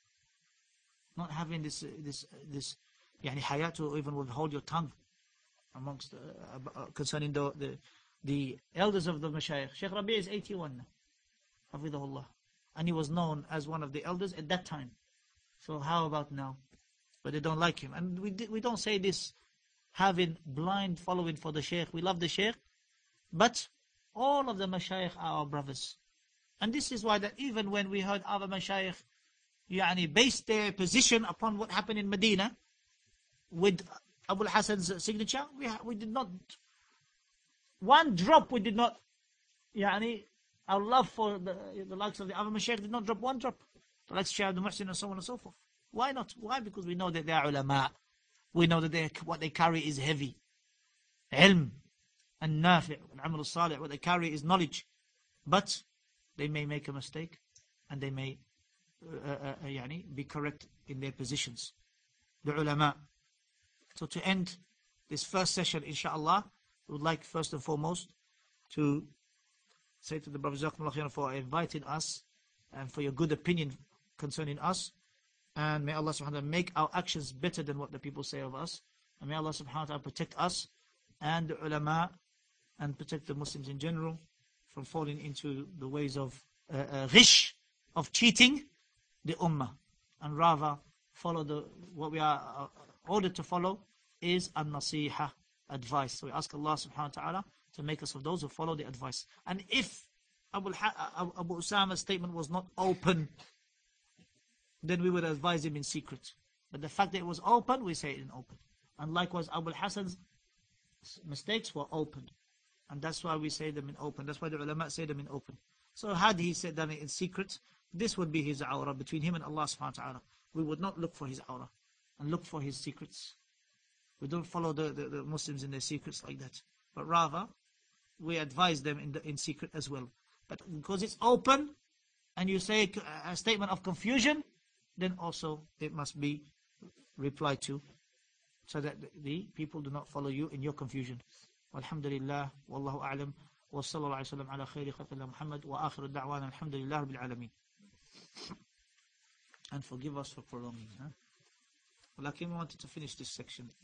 not having this, this, this, yani hayat to even withhold your tongue amongst, uh, uh, concerning the, the, the elders of the mashayikh. Shaykh Rabi' is eighty-one now, hafidhahullah. And he was known as one of the elders at that time. So how about now? But they don't like him. And we, we don't say this having blind following for the shaykh. We love the shaykh, but all of the mashayikh are our brothers. And this is why that even when we heard other mashayikh yani, based their position upon what happened in Medina with Abu al-Hasan's signature, we, we did not, one drop we did not, yani, our love for the, the likes of the other mashayikh did not drop one drop. The likes of Shaykh Abdul Muhsin and so on and so forth. Why not? Why? Because we know that they are ulama. We know that they, what they carry is heavy. Ilm and nafi' and amal salih, what they carry is knowledge. But they may make a mistake and they may uh, uh, uh, yani, be correct in their positions. The ulama. So to end this first session, inshallah, we would like first and foremost to say to the brothers for inviting us and for your good opinion concerning us. And may Allah subhanahu wa ta'ala make our actions better than what the people say of us. And may Allah subhanahu wa ta'ala protect us and the ulama and protect the Muslims in general from falling into the ways of uh, uh, ghish, of cheating the ummah. And rather follow the, what we are uh, ordered to follow is an-nasiha, advice. So we ask Allah subhanahu wa ta'ala to make us of those who follow the advice. And if Abu, Abu Usama's statement was not open, then we would advise him in secret. But the fact that it was open, we say it in open. And likewise, Abu al-Hasan's mistakes were open. And that's why we say them in open. That's why the ulama say them in open. So had he said done it in secret, this would be his awrah between him and Allah subhanahu wa ta'ala. We would not look for his awrah and look for his secrets. We don't follow the, the, the Muslims in their secrets like that. But rather, we advise them in, the, in secret as well. But because it's open, and you say a statement of confusion, then also it must be replied to, so that the people do not follow you in your confusion. Walhamdulillah, wallahu a'lam, wa sallallahu alayhi wa sallam ala khayri khalqillah Muhammad, wa akhiru da'wana alhamdulillah rabbil alameen. And forgive us for prolonging. Huh? Well, I came wanted to finish this section.